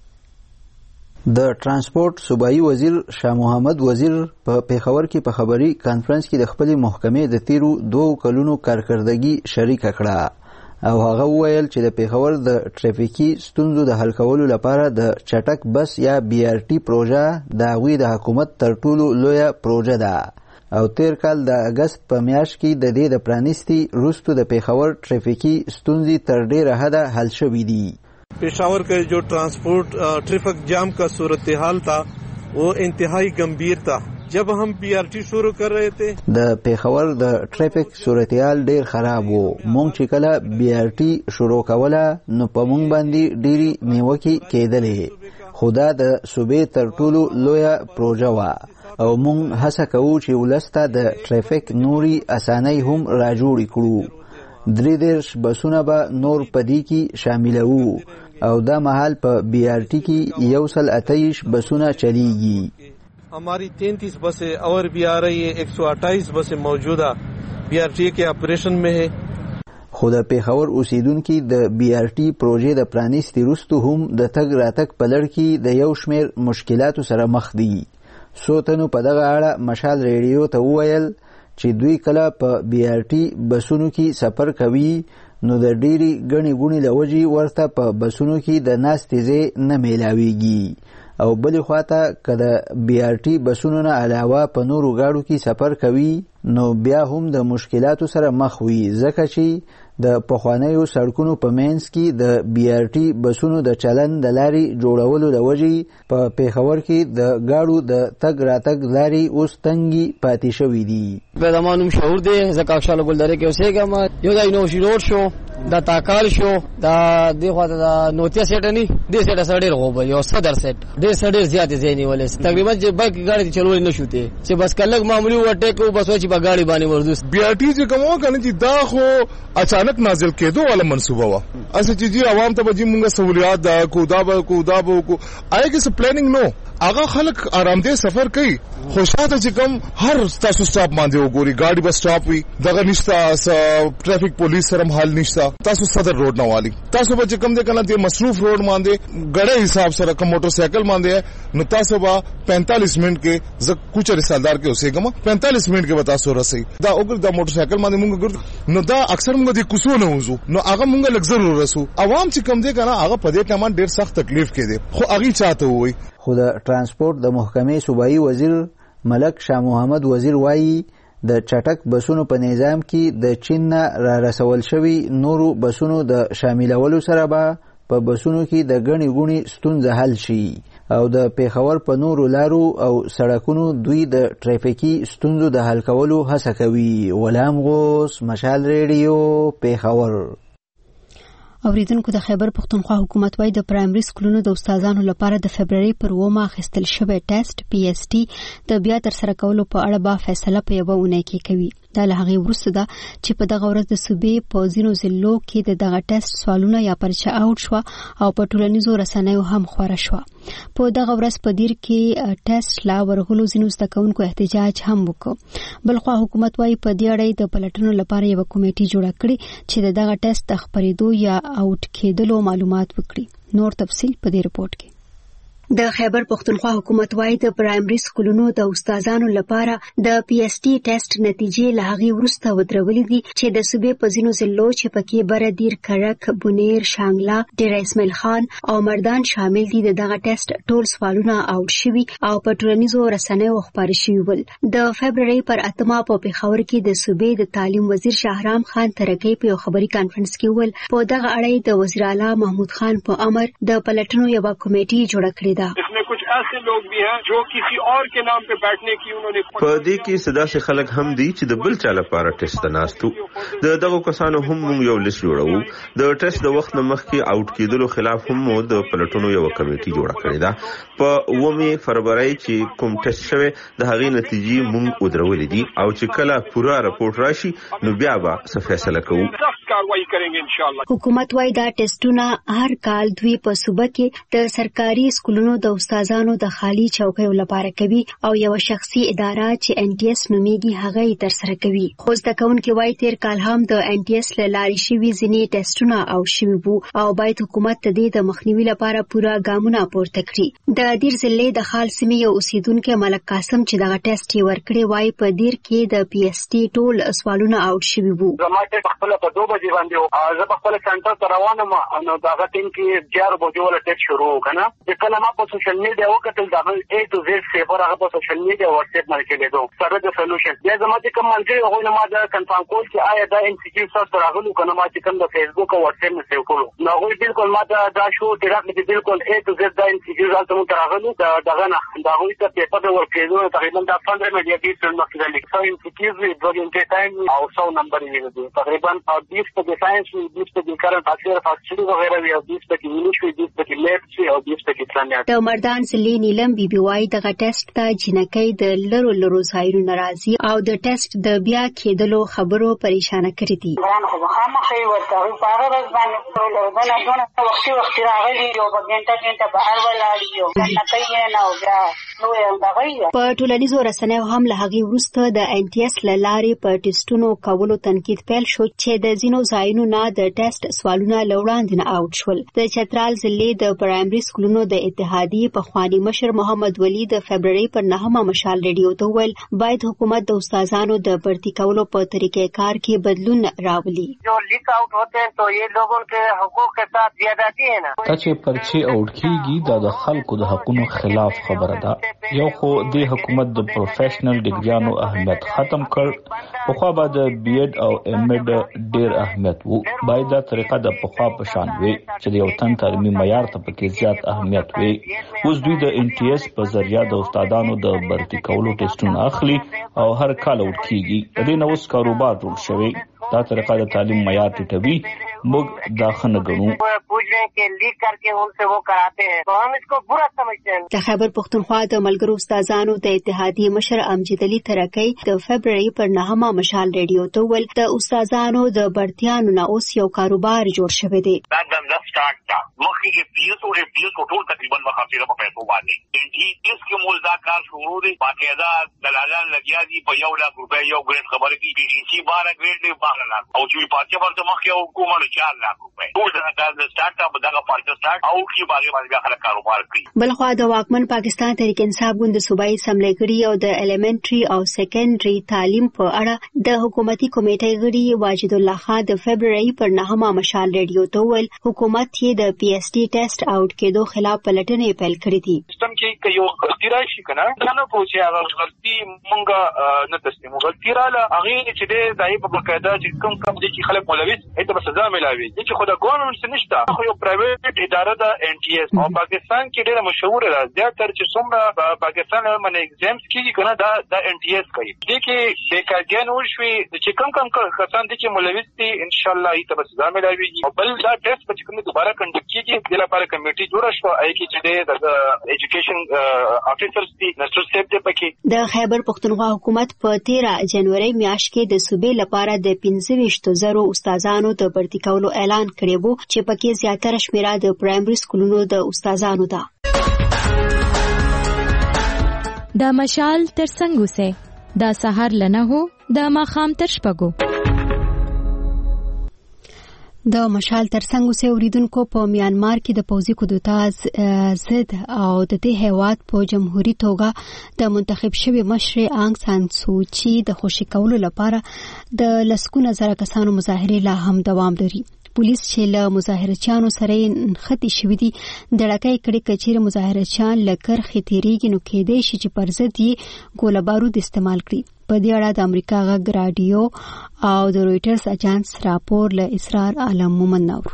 د ترانسپورت صوبایي وزیر شاه محمد وزیر په پیښور کې په خبري کانفرنس کې د خپل محکمې د تیرو 2 کلونو کارکردګي شریک کړه او هغه وویل چې د پیښور د ټریفیکي ستونزو د حل کولو لپاره د چټک بس یا BRT پروژه د هغوی د حکومت تر ټولو لویه پروژه ده او تیر کال د اگست په میاشت کې د دې د پرانیستي وروسته د پیښور ټریفیکي ستونزې تر ډیره حده حل شوې دي. पेशावर का जो ट्रांसपोर्ट ट्रैफिक जाम का सूरत हाल था वो इंतहाई गंभीर था. जब हम BRT शुरू कर रहे थे د پیښور د ټریفیک صورتحال ډیر خراب وو. مونږ چې کله BRT شروع کوله نو په مونږ باندې ډیری نیوکې کېدلې. خدا د صوبې تر ټولو لویه پروژه وه او مونږ هڅه کوو چې ولسته د ټریفیک نوري اسانۍ هم راجوړې کړو. 33 بسونه به نور پدې کې شاملوو او دا مهال په BRT کې 128 بسونه چلیږي. हमारी 33 बसें और भी आ रही है. 128 बसें मौजूदा BRT के ऑपरेशन में है. خو د پیښور اوسیدونکو د BRT پروژې د پرانیستي وروسته هم د تګ راتګ په لړ کې د یو شمېر مشکلاتو سره مخ دي. څو تنو په دغه اړه مشال ریډیو ته وویل چې دوی کله په BRT بسونو کې سفر کوي نو د ډيري غني غوني لوجي ورته په بسونو کې د ناستې ځای نه میلاويږي او بلې خواته کله بي آر ټي بسونو نه علاوه په نورو گاډو کې سفر کوي نو بیا هم د مشکلاتو سره مخ وي ځکه چې د پخوانیو سړکونو په منځ کې د بي آر ټي بسونو د چلن د لاري جوړولو د وجې په پیښور کې د گاډو د تګ راتګ لاري اوس تنګي پاتې شوې دي. په زمانو مشهور دي ځکه افشال ګلداري کې اوسېګم یو د نوشي روډ شو دا تاکال شو دا دغه د نوتیا سیټ نه دي سیټ سړی غوبه یو صدر سیټ ډېر سړی زیات ځای نیولې تقریبا چې بایک ګاډي چلول نه شوته چې بس کلک معمولی وټیکو بس چې په گاډي باندې وردوس بي آر ټي چې کومه کنه چې دا خو اچانک نازل کېدو ولا منصوبه وا اسه چې عوام ته به موږ سہولیات دا کو آیا کې څه پلانینګ نو هغه خلک آرامدې سفر کوي خوشاله چې کوم هر تاسو سټاپ باندې وګوري گاډي بس سټاپ وي دغه نشته ټریفیک پولیس سره حل نشته تاسو صدر روډ نه والی تاسو به کوم دې کنه دې مصروف روډ باندې غړې حساب سره کوم موټر سایکل باندې نو تاسو به 45 منټ کې ز کوچ رسالدار کې اوسېګم 45 منټ کې وتا سو رسي دا وګور دا موټر سایکل باندې موږ ګرځو نو دا اکثر موږ دې کوسو نه وځو نو هغه موږ لږ ضرور رسو عوام چې کوم دې کنه هغه په دې ټامان ډېر سخت تکلیف کې دي خو هغه چاته وي خو د ترانسپورت د محکمې صوبایي وزیر ملک شاه محمد وزیر وایي د چټک بسونو په نظام کې د چین نه را رسول شوي نورو بسونو د شاملولو سره به په بسونو کې د غني غوني ستونزه حل شي او د پیښور په نورو لارو او سړکونو دوی د ټریفیکي ستونزو د حل کولو هڅه کوي. غلام غوث مشال ریډیو پیښور. اوریدونکو د خیبر پختونخوا حکومت وايي د پرایمري سکولونو د استادانو لپاره د فبرवरी پر 9 اخیستل شوی ټیسټ پی ایس ټي د بیا تر سره کولو په اړه به فیصله په یوه اونۍ کې کوي. دا له هغې وروسته ده چې په دغه ورځ د صوبې په ځینو ضلعو کې د دغه ټیسټ سوالونه یا پرچه آوټ شوه او په ټولنیزو رسنیو هم خوره شوه. په دغه ورځ په دیر کې ټیسټ لا ورغلو ځینو زده کوونکو احتجاج هم وکړ. بلخوا حکومت وايي په دې اړه د پلټنو لپاره یوه کمیټي جوړه کړې چې د دغه ټیسټ د خپرېدو یا آوټ کېدلو معلومات وکړي. نور تفصیل په دې رپورټ کې. د خیبر پختونخوا حکومت وايي د پرایمري سکولونو د استادانو لپاره د پی ایس ټي ټیسټ نتیجې له هغې وروسته ودرولې دي چې د صوبې په ځینو ضلعو چې پکې بردیر، کرک، بونیر، شانګله، ډیره اسماعیل خان او مردان شامل دي د دغه ټیسټ ټول سوالونه آوټ شوي او په ټولنیزو رسنیو خپاره شوي ول. د فبرवरी پر 8 په پیښور کې د صوبې د تعلیم وزیر شاهرام خان ترکی په یو خبري کانفرنس کې ول په دغه اړه د وزیر اعلی محمود خان په امر د پلټنو یوه کمیټي جوړه کړې. इसमें कुछ ऐसे लोग भी हैं जो किसी और के नाम पे बैठने की उन्होंने په دې کې صدا سي خلک هم دي چې د بل چا لپاره ټیسټ ناستو د دغه کسانو هم موږ یو لیست جوړو د ټیسټ د وخت نه مخکې آوټ کېدلو خلاف هم مو د پلټونو یو کمیټي جوړه کړې ده. په 9 فبرवरी چې کوم ټیسټ شوی د هغې نتیجې موږ ودرولې دي او چې کله پورا رپورټ راشي نو بیا به څه فیصله کوو. حکومت وايي دا ټیسټونه هر کال دوی په صوبه کې د سرکاري سکولونو د استادانو د خالي چوکیو لپاره کوي او یو شخصي اداره چې ان ټي اس نومیږي هغه یې تر سره کوي. خو زده کوونکي وايي تیر کال هم د ان ټي اس له لارې شوي ځینې ټیسټونه او شوي وو او باید حکومت ته د مخنیوي لپاره پوره ګامونه پورته کړي. د دیر ضلع د خال سیمې یو اوسیدونکي ملک قاسم چې دغه ټیسټ یې ورکړی وايي په دیر کې د پی ایس ټي ټول سوالونه آوټ شوي وو. زما ټیسټ خپل په 2 بجې باندې زه په خپل سنټر ته روانم نو دغه ټیم کې 4 بجې ولا ټیسټ شروع وکړه. چې کله ما په سوشل میډیا وکتل دا A to Z پیپر هغه په سوشل میډیا واتس اپ باندې کېدو سره د سولوشن بیا زما چې کوم منځي هغه ما دا کنفرم کول چې آیا دا ام سی کیو سره راغلو کنه ما چې کوم د فیسبوک او واتس اپ نه سیو کولو نو هغه بالکل ما دا شو ډیرکټلی بالکل A to Z دا ام سی کیو ځالته مو راغلو دغه نه دا هغه ته پیپر ورکېدو تقریبا دا 15 میډیا کې څل مخکې لیکو ام سی کیو وی دوګین ټایم او 100 نمبر یې دی تقریبا 20 په ساينس 20 په کرنٹ افیر فاکچری وغیرہ وی او 20 په انګلیش وی 20 په میث او 20 په اسلاميات. د مردان سلی نیلم بی بی وايي دغه ټیسټ ته جنکۍ د لرو ځایونو ناراضي او د ټیسټ د بیا کېدلو خبرو پریشانه کړې دي. خو خامخې ورته په هغه ورځ باندې ولونه دونه وختي راغلي یو بګنټه بهر ولاړ یو جنکۍ نه او بیا نو یو دغه په ټولنیزو رسنیو هم له هغې وروسته د ان ټي اس له لارې په ټیسټونو کولو تنقید پیل شو چې د ځینو ځایونو نه د ټیسټ سوالونه لوړاندې نه اوټ شول. د چترال ضلع د پرایمري سکولونو د اتحادیې پخوانی مشر محمد ولی د فبرवरी پر 9 مشال ریډیو ته ویل باید حکومت د استادانو د بھرتی کولو په طریقې کار کې بدلون راولي. جو لیک آؤٹ ہوتے ہیں تو یہ لوگوں کے حقوق کے ساتھ زیادتی ہے نا. چې پرچی اوټ کیږي د خلکو د حقوقو خلاف خبره ده. یو خو د حکومت د پروفیشنل ډیګریانو اهمیت ختم کړ. پخوا به د بی ایډ او ایم ایډ ډیر اهمیت وو. باید دا طریقه د پخوا په شان وي چې د یو تن تعلیمي معیار ته پکې زیات اهمیت وي. اوس دوی د ان ټي اس په ذریعہ د استادانو د بھرتی کولو ټیسټونه اخلي او هر کال اوټ کیږي. د نو اوس کاروبار جوړ شوی. دا طریقه د تعلیم معیار ټیټوي. موږ دا خنه ګڼو. د خیبر پختونخوا د ملګرو استادانو د اتحادیې مشر امجد علي ترکی د فبرवरी پر 9 مشال ریډیو ته ویل د استادانو د بړتیانو نه اوس یو کاروبار جوړ شوی دی. مخکې پیس او پیس ټول تقریبا مخافره په پیسو باندې انټي اس کې مولداکار شروع دي باقاعده دلالان لګیا دي په 1 لک روپے یو ګریډ خبره کې انټي 12 ګریډ دی 12 لک او چې پاتې ورته مخکې او کومه 4 لک روپے ټول د سٹارټ اپ دغه پارچ سٹارټ او کې باندې خلک کاروبار کوي. بلخوا د واکمن پاکستان تحریک انصاف ګوند صوبایي سملګری او د الیمنټري او سیکنډري تعلیم په اړه د حکومتي کمیټې غړي واجد الله خان د فبرवरी پر 9 مشال ریډیو ته ویل حکومت یې د پی ایس ډي ټیسټ اوټ کېدو خلاف پلټنې پیل کړې دي. سیستم کې یو غلطي راشي کنه دا نه پوهیږي هغه غلطي مونږه نه تسلیمو. غلطي رااله هغه چې د دای په باقاعده چې کوم دي چې خلک مولوي ایته په سزا ملاوي چې خو د ګورنمنت نشته. خو یو پرایویټ اداره ده ان ټي اس او پاکستان کې ډېر مشهور ده. زیاتره چې څومره پاکستان باندې ایگزامز کیږي کنه دا ان ټي اس کوي. دې کې بیکارګان ورشي چې کم کسان دي چې مولوي دي ان شاء الله ایته په سزا ملاوي. او بل دا ټیسټ په کومه دوباره کنډکټ کیږي د لپاره کمیټي جوړه شو اې کې چې د ایجوکیشن افیسرز دي نشټر سیب ته پکې. د خیبر پختونخوا حکومت په 13 جنوري میاشت کې د صوبې لپاره د 25,000 استادانو د بھرتی کولو اعلان کړی وو چې پکې زیاتره شمیره د پرایمري سکولونو د استادانو ده. د مشال ترڅنګ اوسه د سحر لنه هو د ماخام تر شپږو. د مشال ترڅنګ اوسه اوریدونکو په میانمار کې د پوځي کودتاز ضد او د دې هیواد په جمهوریت توګه د منتخب شوی مشر آنګ سان سوچي د خوشی کولو لپاره د لسکونه زره کسانو مظاهره لا هم دوام لري. پولیس چې له مظاهرچیانو سره نښتې شوي دي دړکې کړي کچیر مظاهرچیان لکر خطرېږي نو کېدې شي چې پر ضد یې ګوله بارود استعمال کړي. په دې اړه د امریکا غږ رادیو او د رويټرز اجانس راپور له اسرار عالم مومن نور.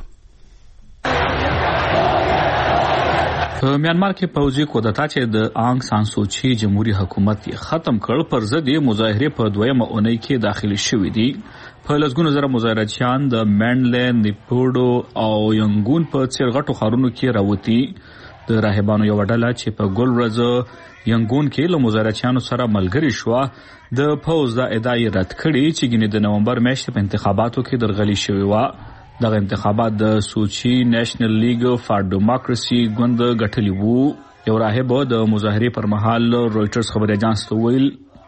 په میانمار کې پوځي کودتا چې د آنګ سان سوچي جمهوریت حکومت یې ختم کړ پر ضد یې مظاهره په 2مه اونۍ کې داخلي شوې دي. په لسګونو زره مظاهرچیان د مینډلینډ نیپوډو او ینګون په څیر غټو ښارونو کې راوتی. د راهبانو یو ډله چې په ګلورز ینګون کې له مظاهرچیانو سره ملګری شو د پوز د ادعای رد کړي چې ګینه د نومبر میاشتې په انتخاباتو کې درغلي شوی و. دغه انتخابات د سوچي نېشنل لیګ فار ډیموکراسي ګوند غټلی وو. یو راهب د مظاهره پر مهال رويټرز خبري اجانس ته ویل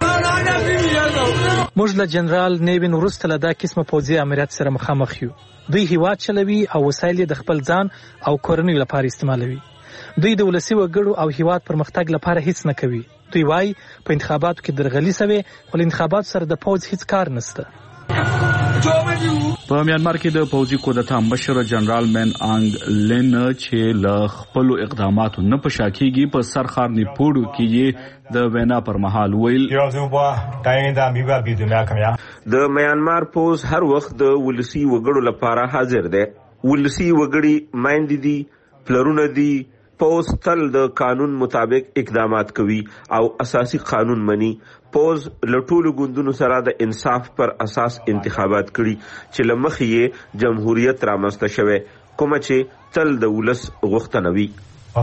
موږ له جنرال نیوین ورسته له دا قسمه پوځي امریت سره مخامخ یو. دوی هیواد چلوي او وسایل د خپل ځان او کورنۍ لپاره استعمالوي. دوی د ولسی وګړو او هیواد پرمختګ لپاره هیڅ نه کوي. دوی وايي په انتخاباتو کې درغلي سوي ول انتخابات سره د پوځ هیڅ کار نشته. په میانمار کې د پوځي کودتا مشر جنرال من آنګ لین چې له خپل اقداماتو نه پشاکیږي په سرخار نیپوډو کې د وینا پر مهال ویل د میانمار پوز هر وخت د ولسی وګړو لپاره حاضر دی. ولسی وګړي مایند دي پلرونه دي. پوز تل د قانون مطابق اقدامات کوي او اساسي قانون مني. پوز لټول ګوندونو سره د انصاف پر اساس انتخابات کړي چې لمخې جمهوریت رامنځته شوه کوم چې تل د ولس غوښتنه وي.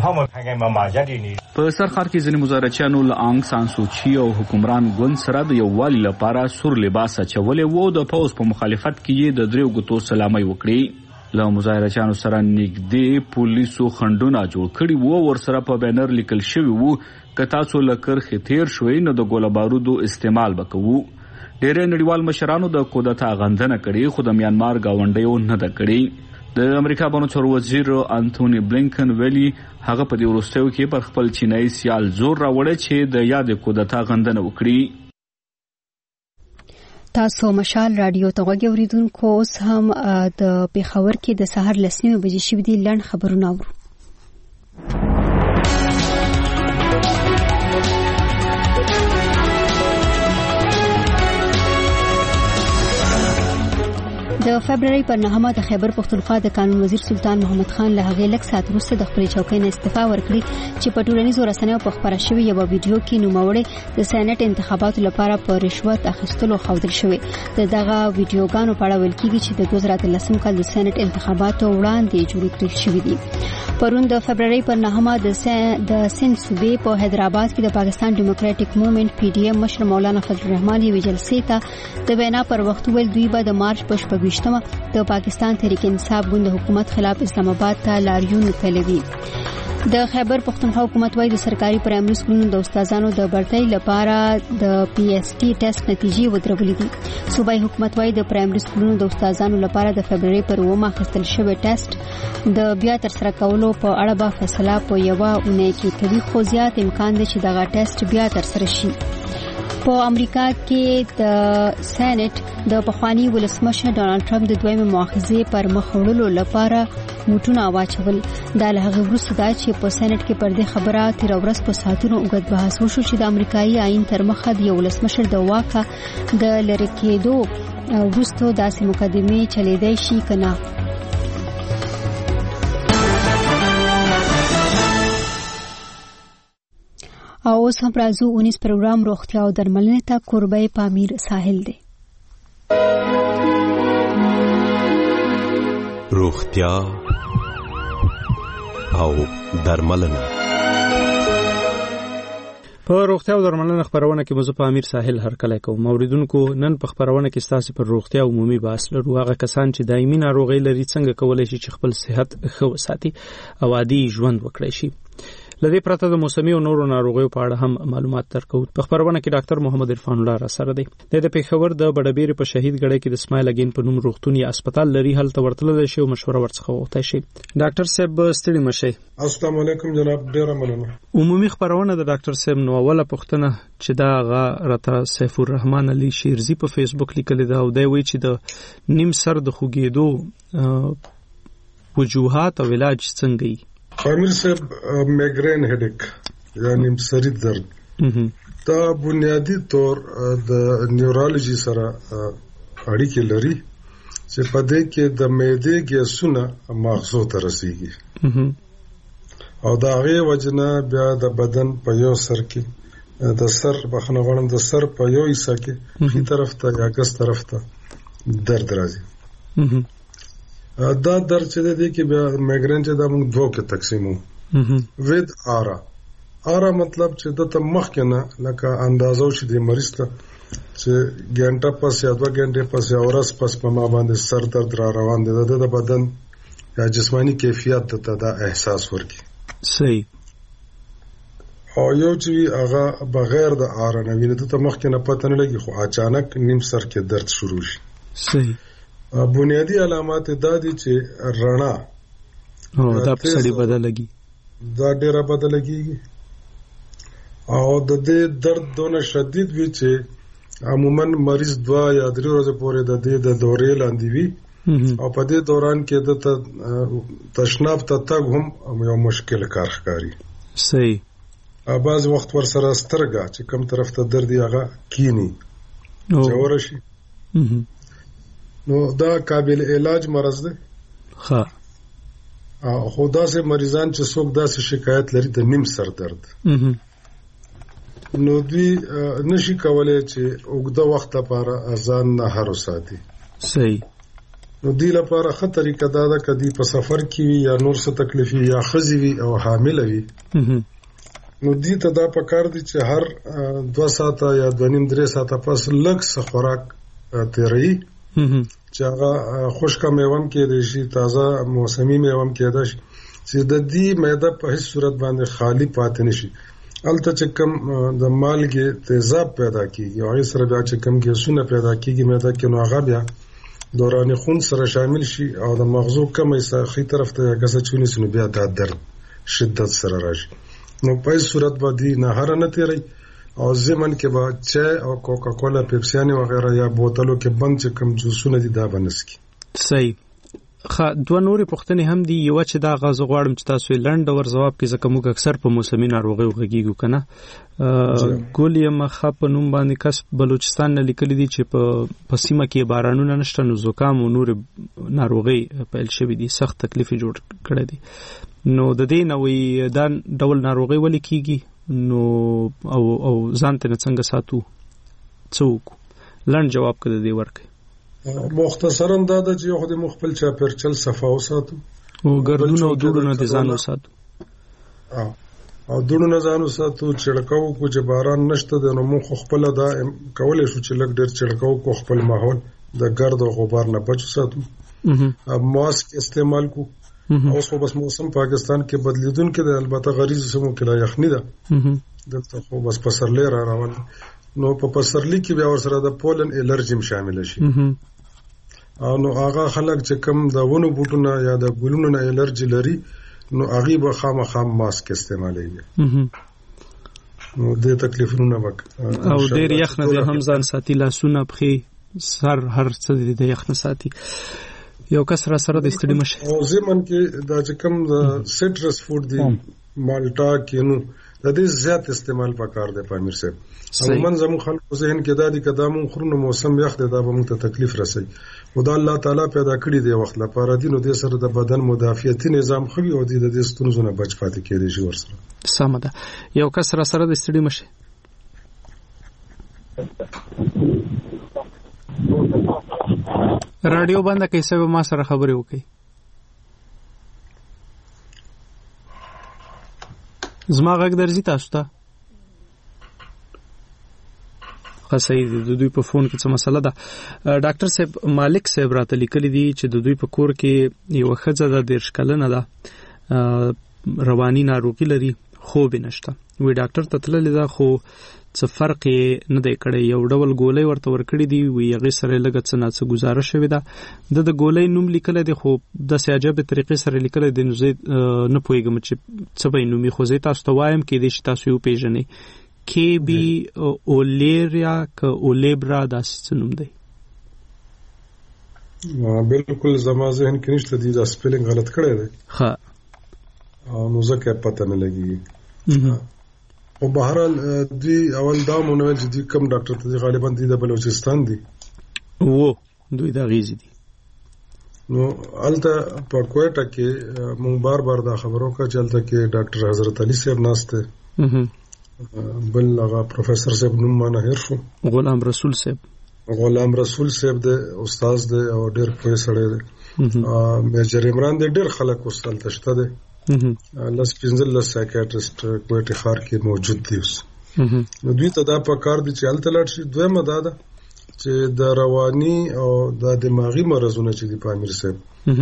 په سرخار کې ځینې مظاهرچیانو له آنګ سان سوچي او حکمران ګوند سره د یووالي لپاره سور لباس اچولې وو. د پوز په مخالفت کې د دریو ګوتو سلامي وکړي. له مظاهرچیانو سره نږدې پولیسو خندونه جوړ کړي وو. ورسره په بینر لیکل شوی وو که تاسو لکر خطیر شوي نو د ګوله بارودو استعمال وکړو. ډېر نړیوال مشرانو د کودتا غندنه کړې خو د میانمار گاونډیو نه ده کړې. د امریکا بانو چارو وزیر انټونی بلینکن ویلي هغه په دې وروستیو کې پر خپل چینایي سیال زور راوړی چې د یاد کودتا غندنه وکړي. تاسو مشال رادیو ته غوږی اوریدونکو، اوس هم د پیښور کې د سهار 9 بجې شوي دي. لنډ خبرونه اورو. د فبرवरी پر 9 د خیبر پختونخوا د قانون وزیر سلطان محمد خان له هغې لږ ساعت وروسته د خپلې چوکۍ نه استعفا ورکړې چې په ټولنیزو رسنیو په خپره شوې یوه ویډیو کې نوموړی د سېنات انتخاباتو لپاره په رشوت اخیستلو ښودل شوی. د دغه ویډیوګانو په اړه ویل کېږي چې د 2013 کال د سېنات انتخاباتو وړاندې جوړې کړل شوې دي. پرون د فبرवरी پر 9 د سند صوبې په حیدرآباد کې د پاکستان ډیموکراټک موومېنټ PDM مشر مولانا فضل الرحمن یوې جلسې ته د وینا پر وخت ویل دوی به د مارچ په 28 د پاکستان تحریک انصاف ګوند حکومت خلاف اسلام آباد ته لاریون پیلوي. د خیبر پختونخوا حکومت وايي د سرکاري پرایمري سکولونو د استادانو د برتۍ لپاره د PST ټیسټ نتیجې ودرولې دي. صوبایي حکومت وايي د پرایمري سکولونو د استادانو لپاره د فبرवरी پر 9 اخیستل شوی ټیسټ د بیا ترسره کولو په اړه به فیصله په یوه اونۍ کې کوي، خو زیات امکان دی چې دغه ټیسټ بیا ترسره شي. په امریکا کې د سېنات د پخوانی ولسمشر ډانلډ ټرمپ د دویمه مؤاخذې پر مخ وړلو لپاره موټونه واچول. دا له هغه وروسته دا چې په سېنات کې پر دې خبره تیر ورځ په ساعتونو اوږد بحث وشو چې د امریکایي آئین تر مخه د یو ولسمشر د واکه د لرې کېدو وروسته داسې مقدمې چلیدای شي که نه. او اوس هم راځو 19 پروګرام روغتیا او درملنې ته. کوربه پامیر ساحل دی. روغتیا او درملنه. په روغتیا او درملنه خبرونه کې مزه پامیر ساحل هرکلی کوم. اوریدونکو، نن په خبرونه کې ستاسو پر روغتیا عمومي بحث لرو. هغه کسان چې دایمي ناروغي لري څنګه کولای شي چې خپل صحت ښه وساتي او عادي ژوند وکړي شي. لدې پرته د موسمي او نورو ناروغیو په اړه هم معلومات درکو. په خبرونه کې ډاکټر محمد عرفان الله را سره دی. د پیښور د بډبیر په شهید ګړی کې د اسماعیل اگین په نوم روغتون یا هسپتال لري، هلته ورتلل شي او مشوره ورڅخه وغوښتل شي. ډاکټر صاحب ستړي مشئ. السلام علیکم جناب، ډیره مننه. عمومي خبرونه د ډاکټر صاحب نو اوله پوښتنه چې دا غا راته سیف الرحمن علي شیرزی په فیسبوک لیکل دا او دی وی چې د نیم سر د خوګېدو وجوهات او علاج څنګه وي. پامیر صاحب میګرین هډیک یعنی سری درد دا بنیادی طور د نیورولوژي سره اړیکې لري چې په دې کې د معدې ګیسونه مغزو ته رسیږي او دا غي وجنه بیا د بدن په یو سر کې د سر بخنه غړم د سر په یو حصہ کې په طرف ته یا ګس طرف ته درد راځي. دا درد چې دی کې بیا میګرین چې دا موږ دوه کې تقسیمو ود آرا مطلب چې د مخ کې نه لکه اندازو چې د مریض ته چې ګنټه پس یا 2 غنټه پس یا ورځ پس په ما باندې سر درد را روان دی، د بدن یا جسمانی کیفیت ته دا احساس ورکي. صحیح. او یو چې هغه بغیر د آرا نه ویني ته مخ کې نه پته نه لګي خو اچانک نیم سر کې درد شروع شي. صحیح. بنیادی علامات دا دي چې رڼا دا په سړي بدلږي، دا ډیره بدلږي او د دې درد دونه شدید وي چې عموما مریض 2 یا 3 ورځې پورې د دې د دورې لاندې وي او په دې دوران کې د تشناب ته تګ هم یو مشکل کار ښکاري. صحیح. بعض وخت ور سره سترګه چې کوم طرف ته درد یغه کینی جوړ شي نو دا قابل علاج مرض دی. ها خو داسې مریضان چې څوک داسې شکایت لري د نیم سر درد نو دوی نشي کولای چې اوږده وخت لپاره ځان نه هرو ساتي. صحیح. نو دوی لپاره ښه طریقه دا ده که دوی په سفر کې وي یا نور څه تکلیف وي یا ښځې وي او حامله وي نو دوی ته دا پکار دي چې هر 2 ساعته یا 2.5-3 ساعته پس لږ څه خوراک تیروي چې هغه خشکه میوه کېدای شي، تازه موسمي میوه کېدای شي چې د دې معده په هیڅ صورت باندې خالی پاتې نشي الته چې کم د مالګې تیزاب پیدا کیږي او هغه سره بیا چې کم ګیسونه پیدا کیږي معده کې نو هغه بیا دوران خون سره شامل شي او د مغزو کمې ساخي طرف ته کسه چونی سن بیا د درد شدت سره راشي نو په صورت باندې نه هر نه تیری او زمن کې با چای او کوکا کولا پیپسیانی وغیرہ یا بوتلو کې بند چې کم جوسونه دي دا بنسکی صحیح. دوه نورې پوښتنې هم دي. یو چې دا غاز غواړم چې تاسو لنډ ور جواب کې ځکه موږ اکثر په موسمي ناروغي وغږیږو کنه. ګولیم خپ نوم باندې کس بلوچستان نه لیکلي دي چې په سیمه کې بارانونه نشته نو زکام او نور ناروغي پیل شوې دي سخت تکلیف جوړ کړی دي. نو د دې نوې دا ډول ناروغي ولې کیږي نو او ځان ته څنګه ساتو څوک لنډ جواب کړی دی ورکړي. مختصرا دا د چې خو د مخبل چا پرچل صفا وساتو او ګردونه او دوړونه د ځان وساتو او دوړونه ځان وساتو چړکاو کو چې باران نشته د نو مخ خپل دا کولای شو چې لګ ډیر چړکاو کو خپل ماحول د ګرد او غبار نه بچ وساتو. ماسک استعمال کو اوس په بس موسم پاکستان کې بدلیدونکو د البته غریزو سمو کې لا یخنی ده دلته خو بس پسرلی را روان نو په پسرلی کې بیا ورسره د پولن الرجی شامل شي او نو هغه خلک چې کم د ونو بوټونه یا د ګلونو نه الرجی لري نو هغه به خامخا ماسک استعمالوي نو د تکلیفونو وک او ډیر یخنه د هم ځان ساتي لاسونه پخې سر هر څه د یخنه ساتي. یو کس را سره د استډی مشه او زمن کې دا چې کم د سټرس فود دی مالټا کینو د دې زیات استعمال پکار دی پامیر صاحب عموما زمو خلکو ذهن کې دا دي کدامو خرونو موسم یخ دی دا به موږ ته تکلیف رسي خدای الله تعالی پیدا کړی دی وخت لپاره دي نو د سره د بدن مدافعتي نظام خو او د دې ستونزو نه بچ پاتې کېږي شي ورسره سم ده. یو کس را سره د استډی مشه رادیو باندې کیسه به ما سره خبرې وکړي. زما غږ درځي تاسو ته؟ صحیح دی. د دوی په فون کې څه مسله ده. ډاکټر صاحب مالک صاحب راته لیکلي دي چې د دوی په کور کې یو ښځه ده 13 کلنه ده رواني ناروغي لري خوب نشته وی ډاکټر ته تللی ده خو څه فرق نه دی کړی یو ډول ګولۍ ورته ورکړي دي وی هغه سره لږ څه نه څه گزاره شوې ده د ګولۍ نوم لیکل دي خو د سیاجبه طریقې سره لیکل دي نو زه نه پوهیږم چې څه به نومي خو زه تاسو ته وایم کې دې چې تاسو یو پیژنې کې بي اوليریا ک اولیبرا دا څه نوم دی؟ بالکل زما ذهن کې نشته دی دا سپیلینګ غلط کړی دی ها نو ځکه پته نه لګي او بهرحال دوی اول دا مونږ چې دوی کم ډاکټر ته غالبا دي د بلوچستان دي وو دوی دا غیزي دي نو الته په کوټه کې مونږ بار دا خبرو کا چلته کې ډاکټر حضرت علي صاحب ناشته بل هغه پروفیسور صاحب نوم ما نه هیر شو غلام رسول صاحب د استاد د او ډېر په سره د میجر عمران د ډېر خلک وسل تشته ده لاس پنځل سایکیاټریست کوټه خار کې موجود دي اوس نو دوی ته دا په کار دي چې الته لاړ شي دویمه دا ده چې د رواني او د دماغي مرزونه چې دی پامیر صاحب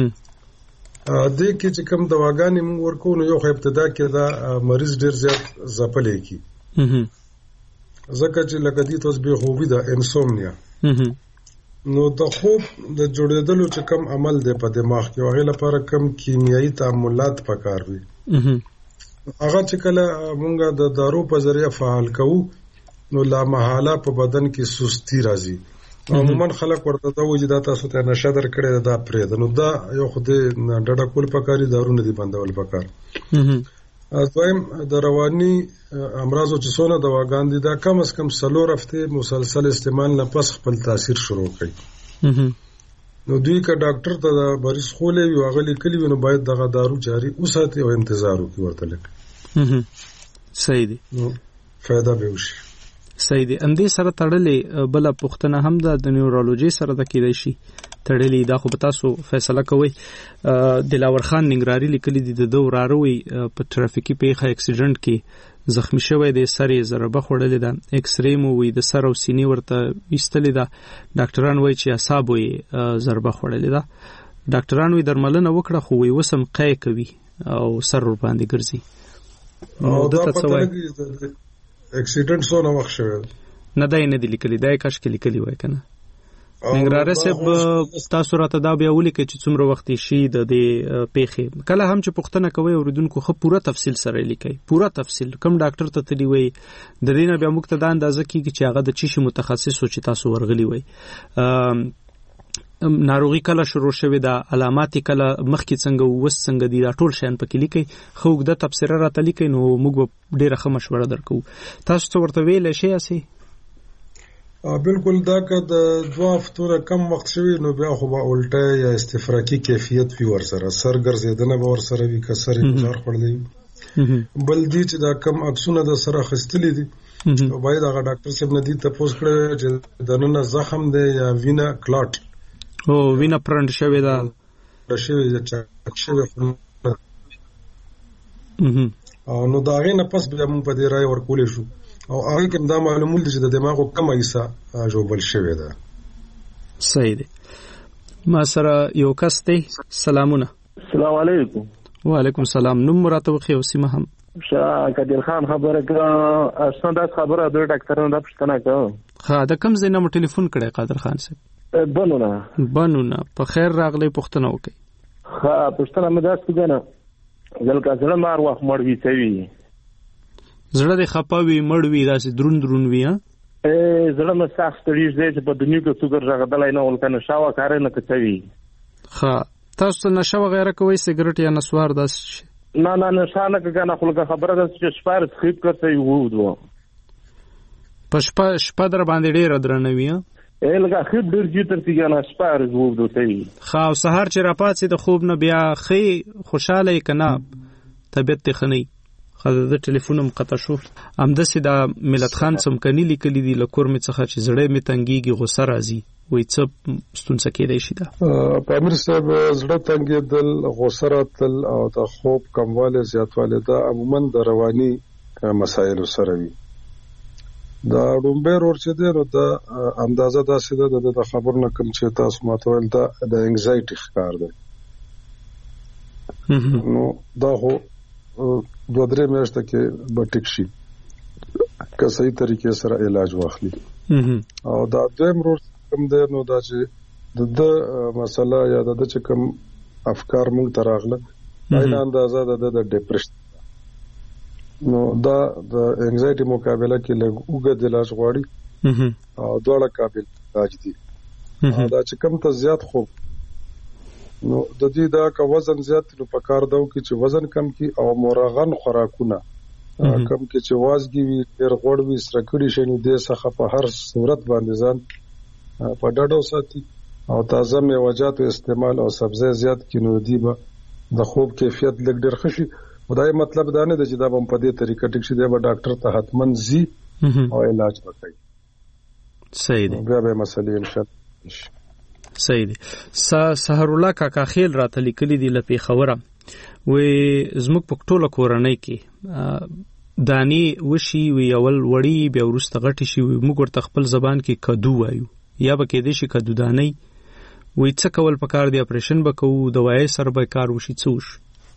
د کې چې کوم دواګانې موږ ورکو نو یو ابتدا کې دا مریض ډیر زیات ځپلې کی ځکه چې لکه دي تاسو به خوبي دا انسومنیا نو د خوب د جوړېدلو چې کم عمل دی په دماغ کې هغه لپاره کم کیمیاوي تعاملات پکار وي هغه چې کله مونږه د دارو په ذریعہ فعال کوو نو لا محاله په بدن کې سستی راځي عموما خلک ورته دا وایي دا تاسو ته نشه در کړی دا پرې نو دا یو خو د ډډه کول پکاري دارو نه دی بندول پکار دویم د رواني امراضو چې څونه دواګان دي دا کم از کم 4 هفته مسلسل استعمال نه پس خپل تاثیر شروع کوي نو دوی کا ډاکټر ته د مریض خولې یو غلي کلی نو باید دغه دارو جاری اوساتي او انتظار وکړي ورته لک صحیح دی نو فائدہ به وشي صحیح دی. اندې سره تړلې بل پښتنه هم د نیورولوژي سره د کېدای شي تړلې دا خو تاسو فیصله کوئ. دلاور خان ننګراری لیکلي دي د دوراروي په ټرافیکي پیښه اکسیډنټ کې زخمی شوی دی سره ضربه خوړلې ده ایکس ری مو وی د سر او سینې ورته ایستلې ده ډاکټران وایي چې اعصاب یې ضربه خوړلې ده ډاکټران وی درملنه وکړه خو وی وسم قای کوي او سر ور باندې ګرځي نو د ته څه وای اکسیډنټ سو نو وخت شوی نه دای نه دی لیکلی دای کاش کې لیکلی وای کنه نګراره صاحب تاسو راته دا بیا ولیکئ چې څومره وخت شي د دې پیښې کله هم چې پوښتنه کوي اوریدونکو خو پوره تفصیل سره لیکي پوره تفصیل کوم ډاکټر ته تلی وای د دې نه بیا موږ ته دا اندازه کیږي چې هغه د چی شي متخصص او چې تاسو ورغلی وای ناروغي کله شروع شوه د علامات کله مخکې څنګه وس څنګه دي دا ټول شین پکې لیکي خو د تفسیر راته لیکي نو موږ ډیره ښه مشوره درکو تاسو څه ورته ویل شي اسي بالکل دا که د 2 هفتو کم وخت شوی نو بیا خو به الټه یا استفراقی کیفیت وی ورسره سر ګرځیدنه به ورسره وی کسر گزار خړلې بل دي چې دا کم عکسونه د سره خستلې دي او باید هغه ډاکټر صاحب نه دي تاسو کړی چې دنه زخم دی یا وینا کلاټ او وینا پرند شوی دا شوی چې شوی او نو دا غي نه پس بیا موږ په دې راي ورکولې شو او هغه کوم دا معلومول دي چې د دماغو کم ایسا جوړول شوی ده صحیح دی ما سره یو کس دی سلامونه السلام علیکم وعلیکم السلام نوم راته وخی او سیمه هم شاه قدیر خان خبره کړه اصلا دا خبره د ډاکټرانو د پښتنه کړه ها د کم ځای نه مو ټلیفون کړی قادر خان صاحب بنونه په خیر راغلی پښتنه وکي ها پښتنه مې داس کېنه ځل کا زړه مار وخت مړ وی سوي زړه د خپاوي مړوي داسې درون وي ها زړه مې سخت تړي چې په دنیا کې څوګر راغدلای نه ولکنه شاوه کار نه کوي ها تاسو نشه وغیرہ کوي سیګریټ یا نسوار داس نه نشه نه کنه خلک خبره ده چې شپار خېب کوي وو شپه در باندې ډیر درنوي لکه خېب ډیر چې تر څنګه شپار وو دوی خا او سحر چې راپاتې د خوب نه بیا خې خوشاله کنا طبيعت تخني خاطر د ټلیفون مقطع شو امدسي دا ملت خان سمکني لیکلي دي لکور می څخه چې زړه می تنګيږي غوسه راځي وای څه ستونزه کېدای شي دا پامیر صاحب زړه تنګېدل غوسه راتل او د خوب کمواله زیاتواله دا عموما د رواني مسایل سره وي دا رومبر ورچې دی نو دا اندازه داسې ده د خبر نه کوم چې تاسو ماته ول دا د انګزایټي ښکار دی نو دا هو 2-3 میاشتې کې به ټیک شي که صحیح طریقې سره علاج واخلي او دا دویم روز کوم دی نو دا چې د مسله یا د چې کوم افکار مونږ ته راغله دا اندازه د ډیپریشن نو دا د انګزایټي مقابله کې لږ وګړي علاج غواړي او دواړه قابل علاج دي دا چې کوم ته زیات خوب نو د دې دا که وزن زیات نو په کار داو کې چې وزن کم کی او مرغن خوراکونه کم کې چې وازګي وي ډېر غوړ وي سره کړي شي نو د څخه په هر صورت باندې ځان په ډاډو ساتي او تازه میوه‌جات استعمال او سبزی زیات کینو دی به د خوب کیفیت لږ ډېر خشي خدای مطلب دا نه دی چې دا په دې طریقه ټیک شي دی به ډاکټر ته حتمن زی او علاج وکړي صحیح دی بیا به مسلې ان شاء الله صحیح دی سحر الله کاکا خیل راته لیکلي دي لپی خبره وې زموږ په ټوله کورنۍ کې دانی وشي وی اول وړي بیا ورسته غټي شي موږ ورته خپل زبان کې کدو وایو یا به کې دې شي کدو دانی وې څه کول پکار دی اپریشن وکړو دوايي سره به کار وشي څوش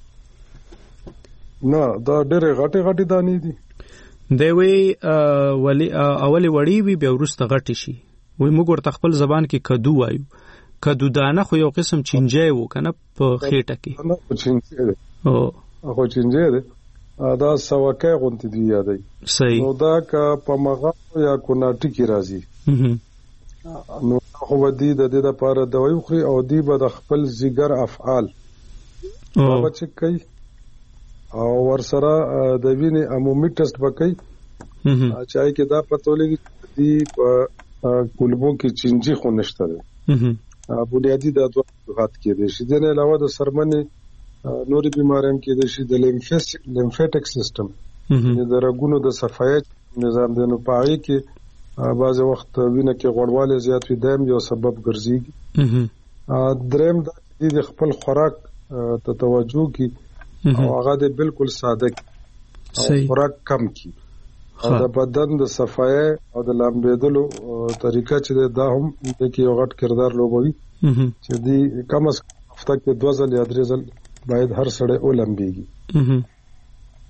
نه دا ډېر غټي دانی دي دی وی اول وړي وی بیا ورسته غټي شي وې موږ ورته خپل زبان کې کدو وایو کدو دانه خو یو قسم چینجای وو کنه په خېټه کې نه په چینجای او خو چینجای ده دا سواکه غونتی دی یادای صحیح نو دا کا په مغه یا کوناټی کې راځي نو خو ودی د دې لپاره دوايي خوري او دی به د خپل ځګر افعال او چې کوي او ورسره د وینې عمومي ټیسټ وکړي چې کې دا پته لګي دی په کولبو کې چینجي خو نشته ده بنیادی د دوه جهات کې دي چې د علاوه د سرمنې نوري بیماریام کې دي چې د لیمفیټک سیستم د رګونو د صفایي نظام د نپاړي کې بعض وخت وینه کې غوړواله زیات وي دیم یو سبب ګرځي دریم د خپل خوراک ته توجه کی او هغه د بالکل ساده خوراک کم کی او د بدن د صفایي او د لامبېدلو طریقه چې دا هم د کې یو غټ کردار لوبوي چې دی کم از هفته کې 2 ځل یا 3 ځل باید هر سړی ولمبېږي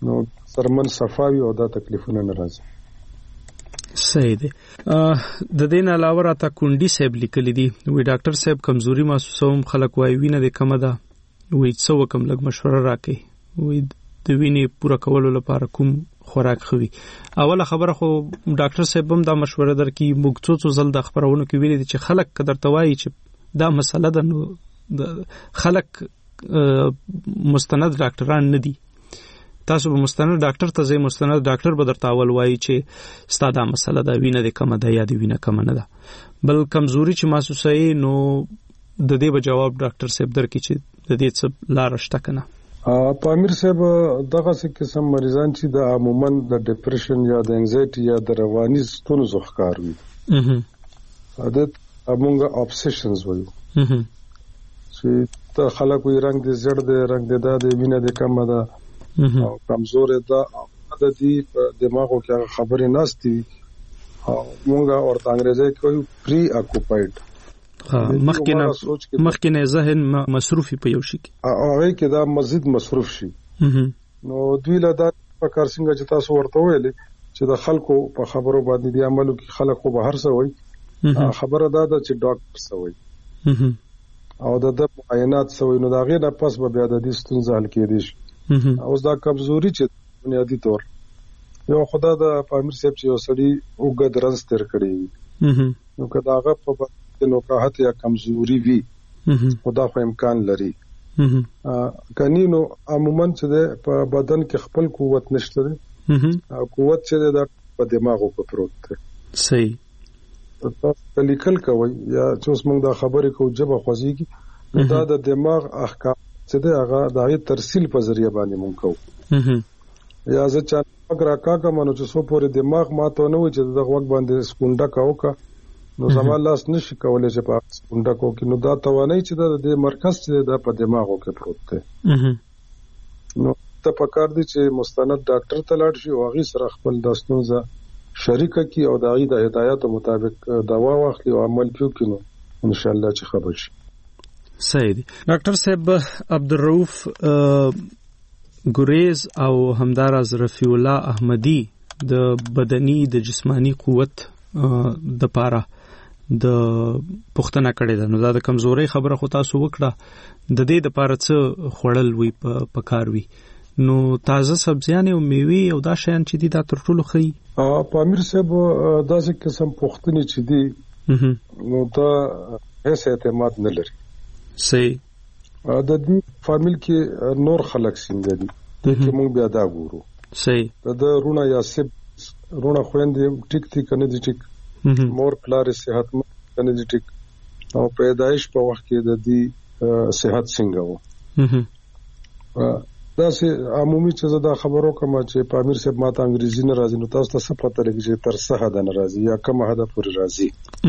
نو سرمن صفاوي او دا تکلیفونه نه راځي. صحیح دی. د دین علاوه راته کونډي صاحب لیکلی دي وی ډاکټر صاحب کمزوري محسوسوم خلک وای وینه د کمه ده وی څو کم لګ مشوره راکړي وی د وینې پوره کولو لپاره کوم خوراک خوي. اوله خبره خو ډاکټر صاحب هم دا مشوره درکې موږ څو ځل د خبرونو کې ویلي چې خلک قدر توایي چې دا مسله ده نو خلک مستند ډاکټران نه دي. تاسو به مستند ډاکټر ته ځئ مستند ډاکټر به درته اول وایي چې ستا دا مسله ده وینه دې کمه ده یا دې وینه کمه نه ده. بل کمزوري چې محسوسوي نو د دې به جواب ډاکټر صاحب درکړي چې د دې څه لاره شته که نه. پامیر صاحب دغه څه قسم مریضان چې د عموما د ډیپریشن یا د انزایټي یا د رواني ستونزو ښکار وي عادت امونګه ابسیشنز وایو چې ته خلک وي رنگ دې زړ دې رنگ دې دا دې وینه دې کمه ده او کمزور ده د دې په دماغو کې خبرې ناشتي او مونږه ورته انګریزي کې وایو پری اکوپاید مخکې نه ذهن مصروفي په یو شي کې هغه کې دا مزید مصروف شي. نو دوی له دا په کار څنګه چې تاسو ورته ویلې چې د خلکو په خبرو باندې دی عملو کې خلک خو بهر سوي خبره دا ده چې ډاکټر سوي او د معاینات سوي نو دا غي نه پس به بیا د دې ستونزې حل کېدي شي. اوس دا کمزوري چې بنیادی طور یو خدا د پامیر صاحب چې یو سړی وګد رنس تر کړی نو کدا هغه په نوکاحت یا کمزوري وي خدا خو امکان لري کني نو عموما چې په بدن کې خپل قوت نشته او قوت چې د په دماغو په پروت دی. صحیح. تاسو لیکل کوي یا چې اوس موږ دا خبرې کوو جبه خوځيږي دا د دماغ احکام چې هغه د ترسیل په ذریعہ باندې مونږ کوو یا ځکه چې اگر راکاګه مونږ چې سو پورې دماغ ماته نه و چې د وخت باندې سکونډه کاوکا نو زموږ لاس نشي کولای چې په سکونډه کو کې نو دا توانای چې د مرکز چې د په دماغو کې پروت دی. نو ته پکار دي چې مستند ډاکټر ته لاړ شي او هغه سره خپل د ستونزه شریک کی او د هغه د هدایت مطابق دوا واخلي او عمل وکړي نو ان شاء الله چې خبر شي. صحیح دی. ډاکټر صاحب عبدالرؤف ګریز او همداراز رفیع الله احمدی د بدني د جسمانی قوت د پاره د پښتنه کړي ده نو دا د کمزوري خبره خو تاسو وکړه د دې د پاره څه خوړل وي په کار وي نو تازه سبزیان او میوه او دا شیان چې دي دا تر ټولو خي. پامیر صاحب داسې قسم پښتني چې دي نو دا هیڅ اعتماد نه لري. صحیح. د دې فامیل کې نور خلک څنګه دي چې موږ بیا دا ګورو. صحیح. د رونه یا سب رونه خويندې ټیک ټیک نه دي ټیک مور پلار صحت نه دي ټیک او پیدایش په وخت کې د دې صحت څنګه وو. دا سه عمومي چې دا خبرو کوم چې پامیر صاحب ماته انګریزي نه راځي نو تاسو ته څه پته لګي چې تر څه حد نه راځي یا کوم حد پورې راځي.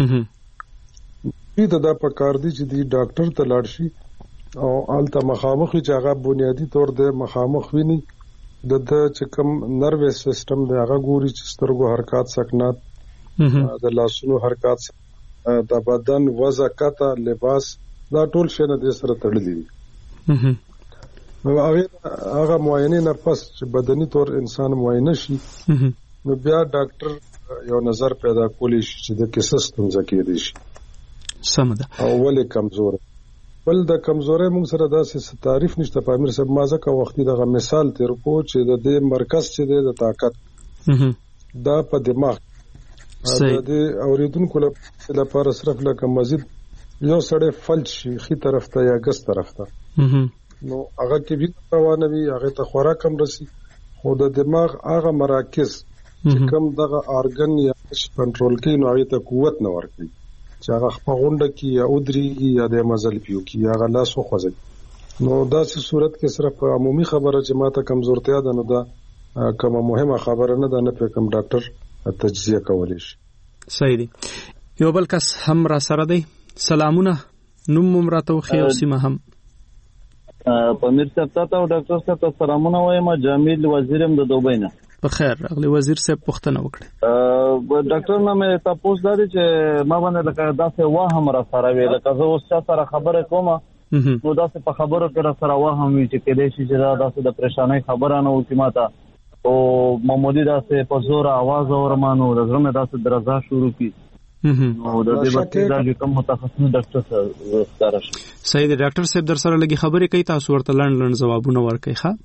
دې دا په کار دي چې دی ډاکټر ته لاړ شي او الته مخامخ چې هغه بنیادی طور د مخامخ ویني د چې کوم نروس سیستم د هغه ګوري چې سترګو حرکت سکنات د لاسونو حرکت د بدن وضع کته لباس دا ټول شی نه د سره تړلي دي. نو هغه معاینه نه پس چې بدني طور انسان معاینه شي نو بیا ډاکټر یو نظر پیدا کولی شي چې د کیسه ستونزه کېدي شي. سم ده. اولې کمزور بل د کمزوري موږ سره داسې تعریف نشته. پامیر صاحب مازه کا وختي دغه مثال تیر کو چې د دې مرکز چې د طاقت دا په دماغ د اوریدونکو لپاره صرف لکه مزید یو سړی فلج شي خي طرف ته یا ګس طرف ته نو هغه کې وی روانه وي هغه ته خوراک کم رسی خو د دماغ هغه مراکز چې کم دغه ارګن یا کنټرول کوي نو هغه ته قوت نه ورکوي چې هغه خپغونډه کې یا اودريږي یا د مزل پیو کې یا غلاس خوځي. نو داسې صورت کې صرف عمومي خبره چې ماته کمزورتیا ده نو دا کومه مهمه خبره نه ده نه په کوم ډاکټر تجزیه کولی شي. صحیح دی. یو بل کس هم را سره دی. سلامونه نوم ممراتو خیر سیمه هم پامیر صاحب ته او ډاکټر صاحب ته سلامونه وایم. جمیل وزیرم د دوبۍ نه. بخیر اغلی وزیر صاحب پوښتنه وکړه. ډاکټر نه مې تاسو داري چې ما باندې لکه داسې وهم را سره وی لکه زه اوس سره خبره کوم نو داسې په خبرو کې را سره وهم وی چې کله شي چې داسې د پریشانای خبره نه و چې ماته او معمولی داسې په زور आवाज اورمانو د زړه مې داسې درزا شروع کی نو د دې وخت د کوم متخصص ډاکټر سره ورسره شي. صحیح دی ډاکټر صاحب در سره لګي خبرې کوي تاسو ورته لنډ جوابونه ورکړئ ښا.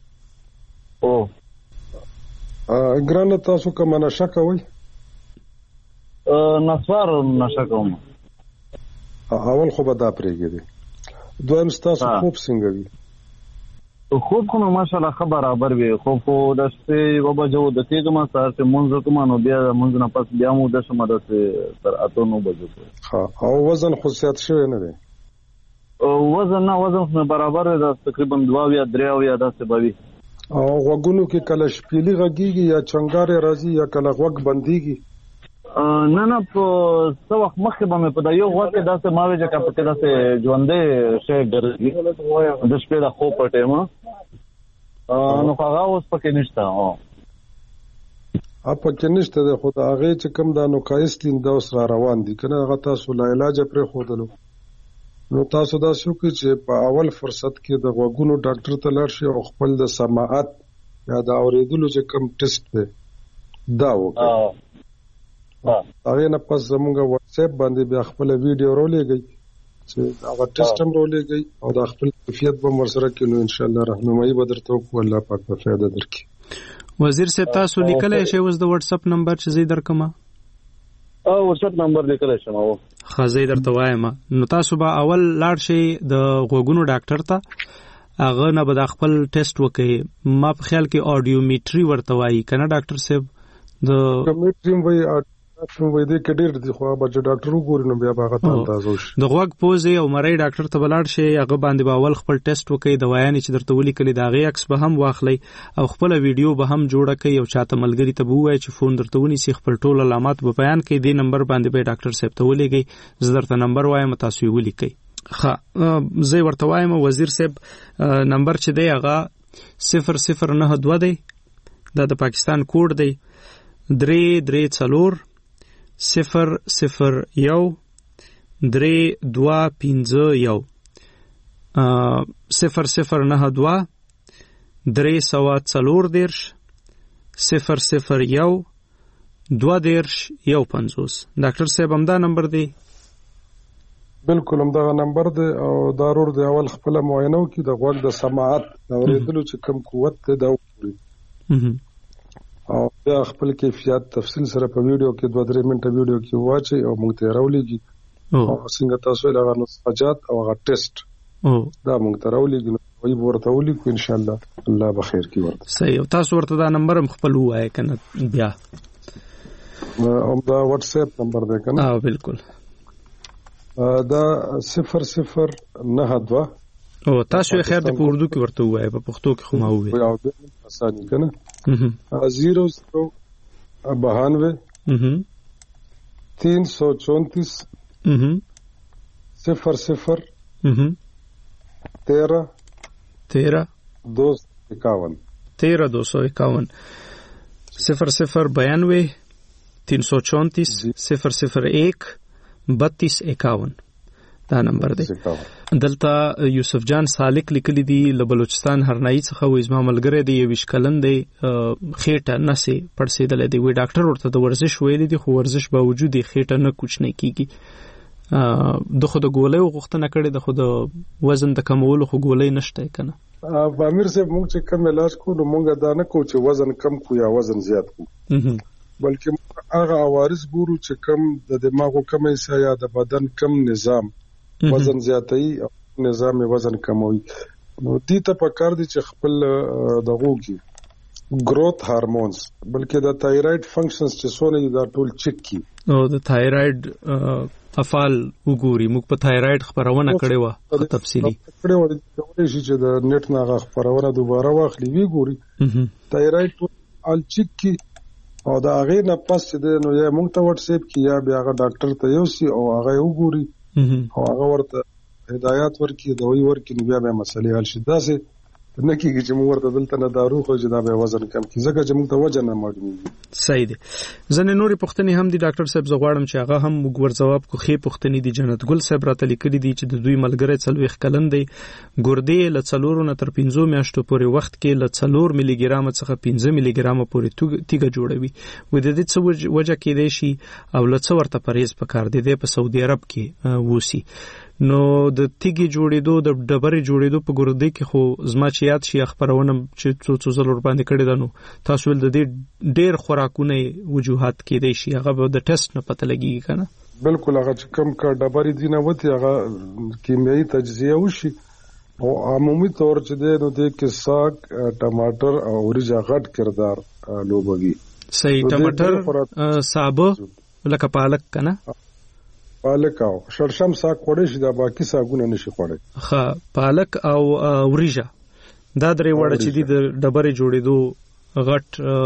ګرانه تاسو کوم نشه کوئ؟ نسوار نشه کوم. اول خو به دا پرېږدي. دویم ستاسو خوب څنګه وي؟ خوب خو ماشاءالله ښه برابر وي. خوب خو د شپې 9 بجو د تېږم سهار چې مونځ کوم نو بیا مونځ نه پس بیا مو د شمه داسې تر 8-9 بجو. او وزن خو زیات شوی نه دی؟ وزن خو برابر دی تقریبا 2 یا 3 یا داسې به وي. او غوږونو کې کله شپېلې غږیږي یا چنګارې راځي یا کله غوږ بندېږي؟ نه په څه وخت مخکې به مې په دا یو غوږ کې داسې ما وې چې که پکې داسې ژوندی شی ګرځي د شپې د خوب په ټایمه نو هغه اوس پکې نشته. پکې نشته دی خو د هغې چې کوم دا نوکایستین دا اوس را روان دي که نه هغه تاسو لا علاجه پرېښودلو نو تاسو داسې وکړئ چې په اول فرصت کې د غوږونو ډاکټر ته لاړ شئ او خپل د سماعت یا د اورېدلو چې کوم ټیسټ دی دا وکړئ. هغې نه پس زموږ واتساپ باندې بیا خپله ویډیو راولېږئ چې هغه ټیسټ هم راولېږئ او د خپل کیفیت به هم ورسره کړي نو انشاءالله رهنمایي به درته وکړو الله پاک به فایده درکړي. وزیر صاحب تاسو لیکلی شئ اوس د واتساپ نمبر چې زه درکمه؟ واتساپ نمبر لیکلی شم. خزه درته وایم نو تاسو به اول لاړ شئ د غوږونو ډاکټر ته هغه نه به د خپل ټیسټ وکړي. ما په خیال کې اډیومیټري ورته وایي که نه ډاکټر صاحب؟ د کمیټري وایي دې کې ډېر دي خو به چې ډاکټر وګوري نو بیا به هغه اندازه وشي. د غوږ پوزې او مرۍ ډاکټر ته به لاړ شئ هغه باندې به اول خپل ټیسټ وکړئ دوايانې چې درته ولیکلي د هغې عکس به هم واخلئ او خپله ویډیو به هم جوړه کړئ او چاته ملګري ته به ووایئ چې فون درته ونیسي خپل ټول علامات به بیان کړئ. دې نمبر باندې به ډاکټر صاحب ته ولېږئ زه درته نمبر وایم تاسو یې ولیکئ. ښه زه ورته وایم وزیر صاحب نمبر چې دی هغه 0092 دی دا د پاکستان کوډ دی 334 001 3251 0092 340 001 3251. ډاکټر صاحب همدا نمبر دی؟ بالکل همدغه نمبر دی او ضرور دی اول خپله معاینه وکړي د غوږ د سماعت د اورېدلو چې کوم قوت دی دا وګوري او بیا خپل کیفیت تفصیل سره په ویډیو کې 2-3 منټه ویډیو کې واچي او موږ ته راولېږي او څنګه تاسو له هغه نسخجات او هغه ټیسټ دا موږ ته راولېږي نو وایي ورته ولیکو ان شاء الله الله به خیر کړي ورته. صحیح. تاسو ورته دا نمبر هم خپل وایي کنه بیا او دا واتساپ نمبر دی کنه؟ بالکل دا 0092 او تاسو یې خیر د په اردو کې ورته وایي په پښتو کې خو ما وایي او د اساني کنه 0092 334 00 13 251 13 0092 334 001 3251 دا نمبر دی. دلته یوسف جان سالک لیکلی دی له بلوچستان هرنایي څخه وې زما ملګری دی 20 کلن دی خېټه نسې پړسېدلی دی وی ډاکټر ورته د ورزش ویلی دی خو ورزش باوجود یې خېټه نه کوچنی کیږي د خو د ګولۍ غوښتنه کړې د خو د وزن د کمولو خو ګولۍ نشته کنه. امیر صاحب موږ چې کم علاج کوو نو موږ دا نه کوو چې وزن کم کو یا وزن زیات کو بلکې هغه عوارض ګورو چې کم د دماغو کم حصہ یا د بدن کم نظام وزن زیاتوي او نظام وزن کموي نو دې ته پکار دي چې خپل دغه کې گروث هارمونز بلکې د تایراید فنکشنز چې څونه دا ټول چک کی او د تایراید افعال وګوري موږ په تایراید خبرونه کړې و تفصیلی کړې و چې د نت نه خبرونه دوباره واخلي وی ګوري تایراید ال چک کی او دا هغه نه پس چې نو یا موږ ته واتساپ کې یا بیا هغه ډاکټر ته یوسي او هغه وګوري او هغه ورته هدایت ورکړي دوی ورکړي نو بیا به مسلې حل شي. داسې نه کیږي چې موږ ورته دلته نه دارو خو چې دا به وزن کم کی ځکه چې موږ ته وجه نه معلومیږي. صحیح دی. ځنې نورې پوښتنې هم دي ډاکټر صاحب، زه غواړم چې هغه هم موږ ورځواب کو. خې پوښتنې دي. جنت ګل صاحب راته لیکلي دي چې د دوی ملګری 40 کلن دی، ګردې له 4 نه تر 15 میاشتو پورې وخت کې له 4 ملي ګرام څخه 15 ملي ګرام پورې تیګه جوړوي. و د دې څه وجه کېدای شي او له څه ورته پرهیز پکار دی په سعودي عرب کې ووسی؟ نو د تیګي جوړېدو د ډبرې جوړېدو په ګردې کې خو زما چې یاد شي خبرونه چې څو ځل ور باندې کړی دا نو تاسو ول د دې ډېر خوراکونه وجوهات کېدای شي هغه به د ټیسټ نه پته لګیږي کنه. بالکل هغه چې کم کا ډبرې دي نه وتی هغه کیمیاوي تجزیه وشي او عمومي طور چې نو د کې ساګ ټماټر او وريجا غټ کردار لوبږي. صحیح. ټماټر سابه لکه پالک کنه، پالک او شړشم ساګ خوړې شي دا باقي ساګونه نشي خوړې. ها پالک او وريجا دا درې وړه چې دي د ډبرې جوړېدو غټ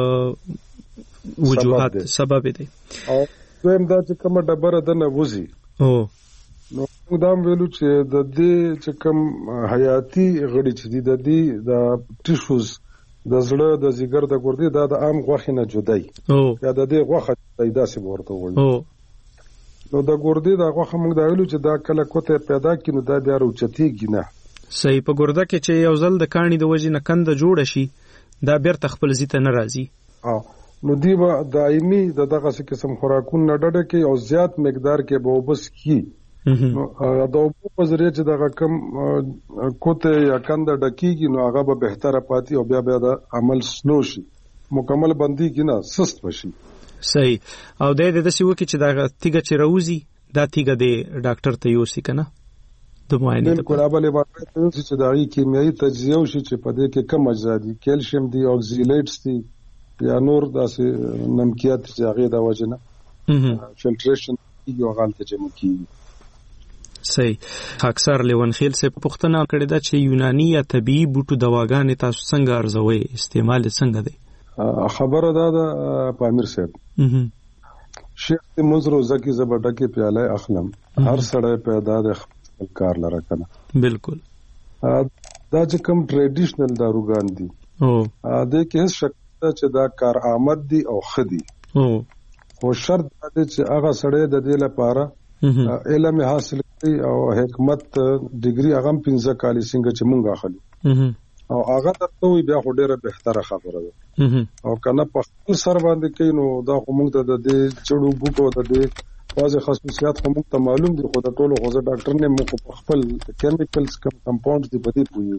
وجوهات سبب دي. او دویم دا چې کومه ډبره د نه وځي نو دا ویلو چې د دې چې کوم حیاتي غړي چې دي د دې د ټیشوز د زړه د زیګر د ګردې دا د عام غوښې نه جدای یا د دې غوښه پیدا سي ورته وایي. نو د ګردې د غوښه موږ دا ویلو چې دا کله کوته پیدا کینو دا بیا روچتيږي نه. صحیح. په ګرده کې چې یو ځل د کاڼي د وجې نه کنده جوړ شي دا بیرته خپل ځیته نه راځي. نو دی به دایمي دغه قسم خوراکونه نه ډډه کې او زیات مقدار کې به وبس کی. نو دا په ذریعہ چې دغه کم کوته یا کنده ډکیږي نو هغه به بهتره پاتې او بیا د عمل سلو شي، مکمل بندي کې نه سست بشي. صحیح. او د دې څه وکي چې دا تیګه چې راوځي دا تیګه د ډاکټر ته یوسي کنه د معاینې ته بالکل ابل عبارت چې دا کیمیاوي تجزیه وشي چې په دې کې کم اجزا دي، کیلشیم دي، اوکسیلیټس دي یا نور داسې نمکیات چې هغه د وجنه فلټریشن یو غلطه جمع کیږي. صحیح. اکثر لیونخیل سے پوښتنه کړې ده چې یونانی یا طبيعي بوټو دواګانې تاسو څنګه ارزوي، استعمال څنګه دی؟ خبره ده پامیر صاحب شیخ مزرو زکی زبډه کې پیاله اخلم هر سړی پیدا د خپل کار لره کنه. بالکل. دا چې کوم ټریډیشنل داروګان دي د کې شک چې دا کار آمد دي او خدي خو شرط دی چې هغه سړی د دې لپاره علم حاصل کړي او حکمت ډیګري هغه 15 کال څنګه چې مونږ اخلي او هغه ته وي بیا ډیره بهتره خبره ده. او کنه په خپل سر باندې کې نو دا مونږ ته د دې چړو بوټو ته د واځي خصوصیات مونږ ته معلوم دي خو د ټولو غوځه ډاکټر نه مو په خپل کیمیکلز کمپاوندز دی بدی پوي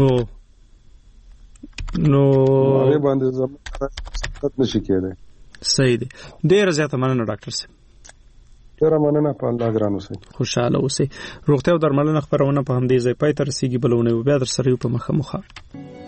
نو هغه باندې زموږ نشي کېده. صحیح دی. ډیر زیاته مننه ډاکټر صاحب. ډیر مننه په الله ګران اوسئ. خوشاله اوسئ. روغتیا او درملنه خبرونه په همدې ځای پای ته رسیدي بلونه بیا در سره یو په مخه.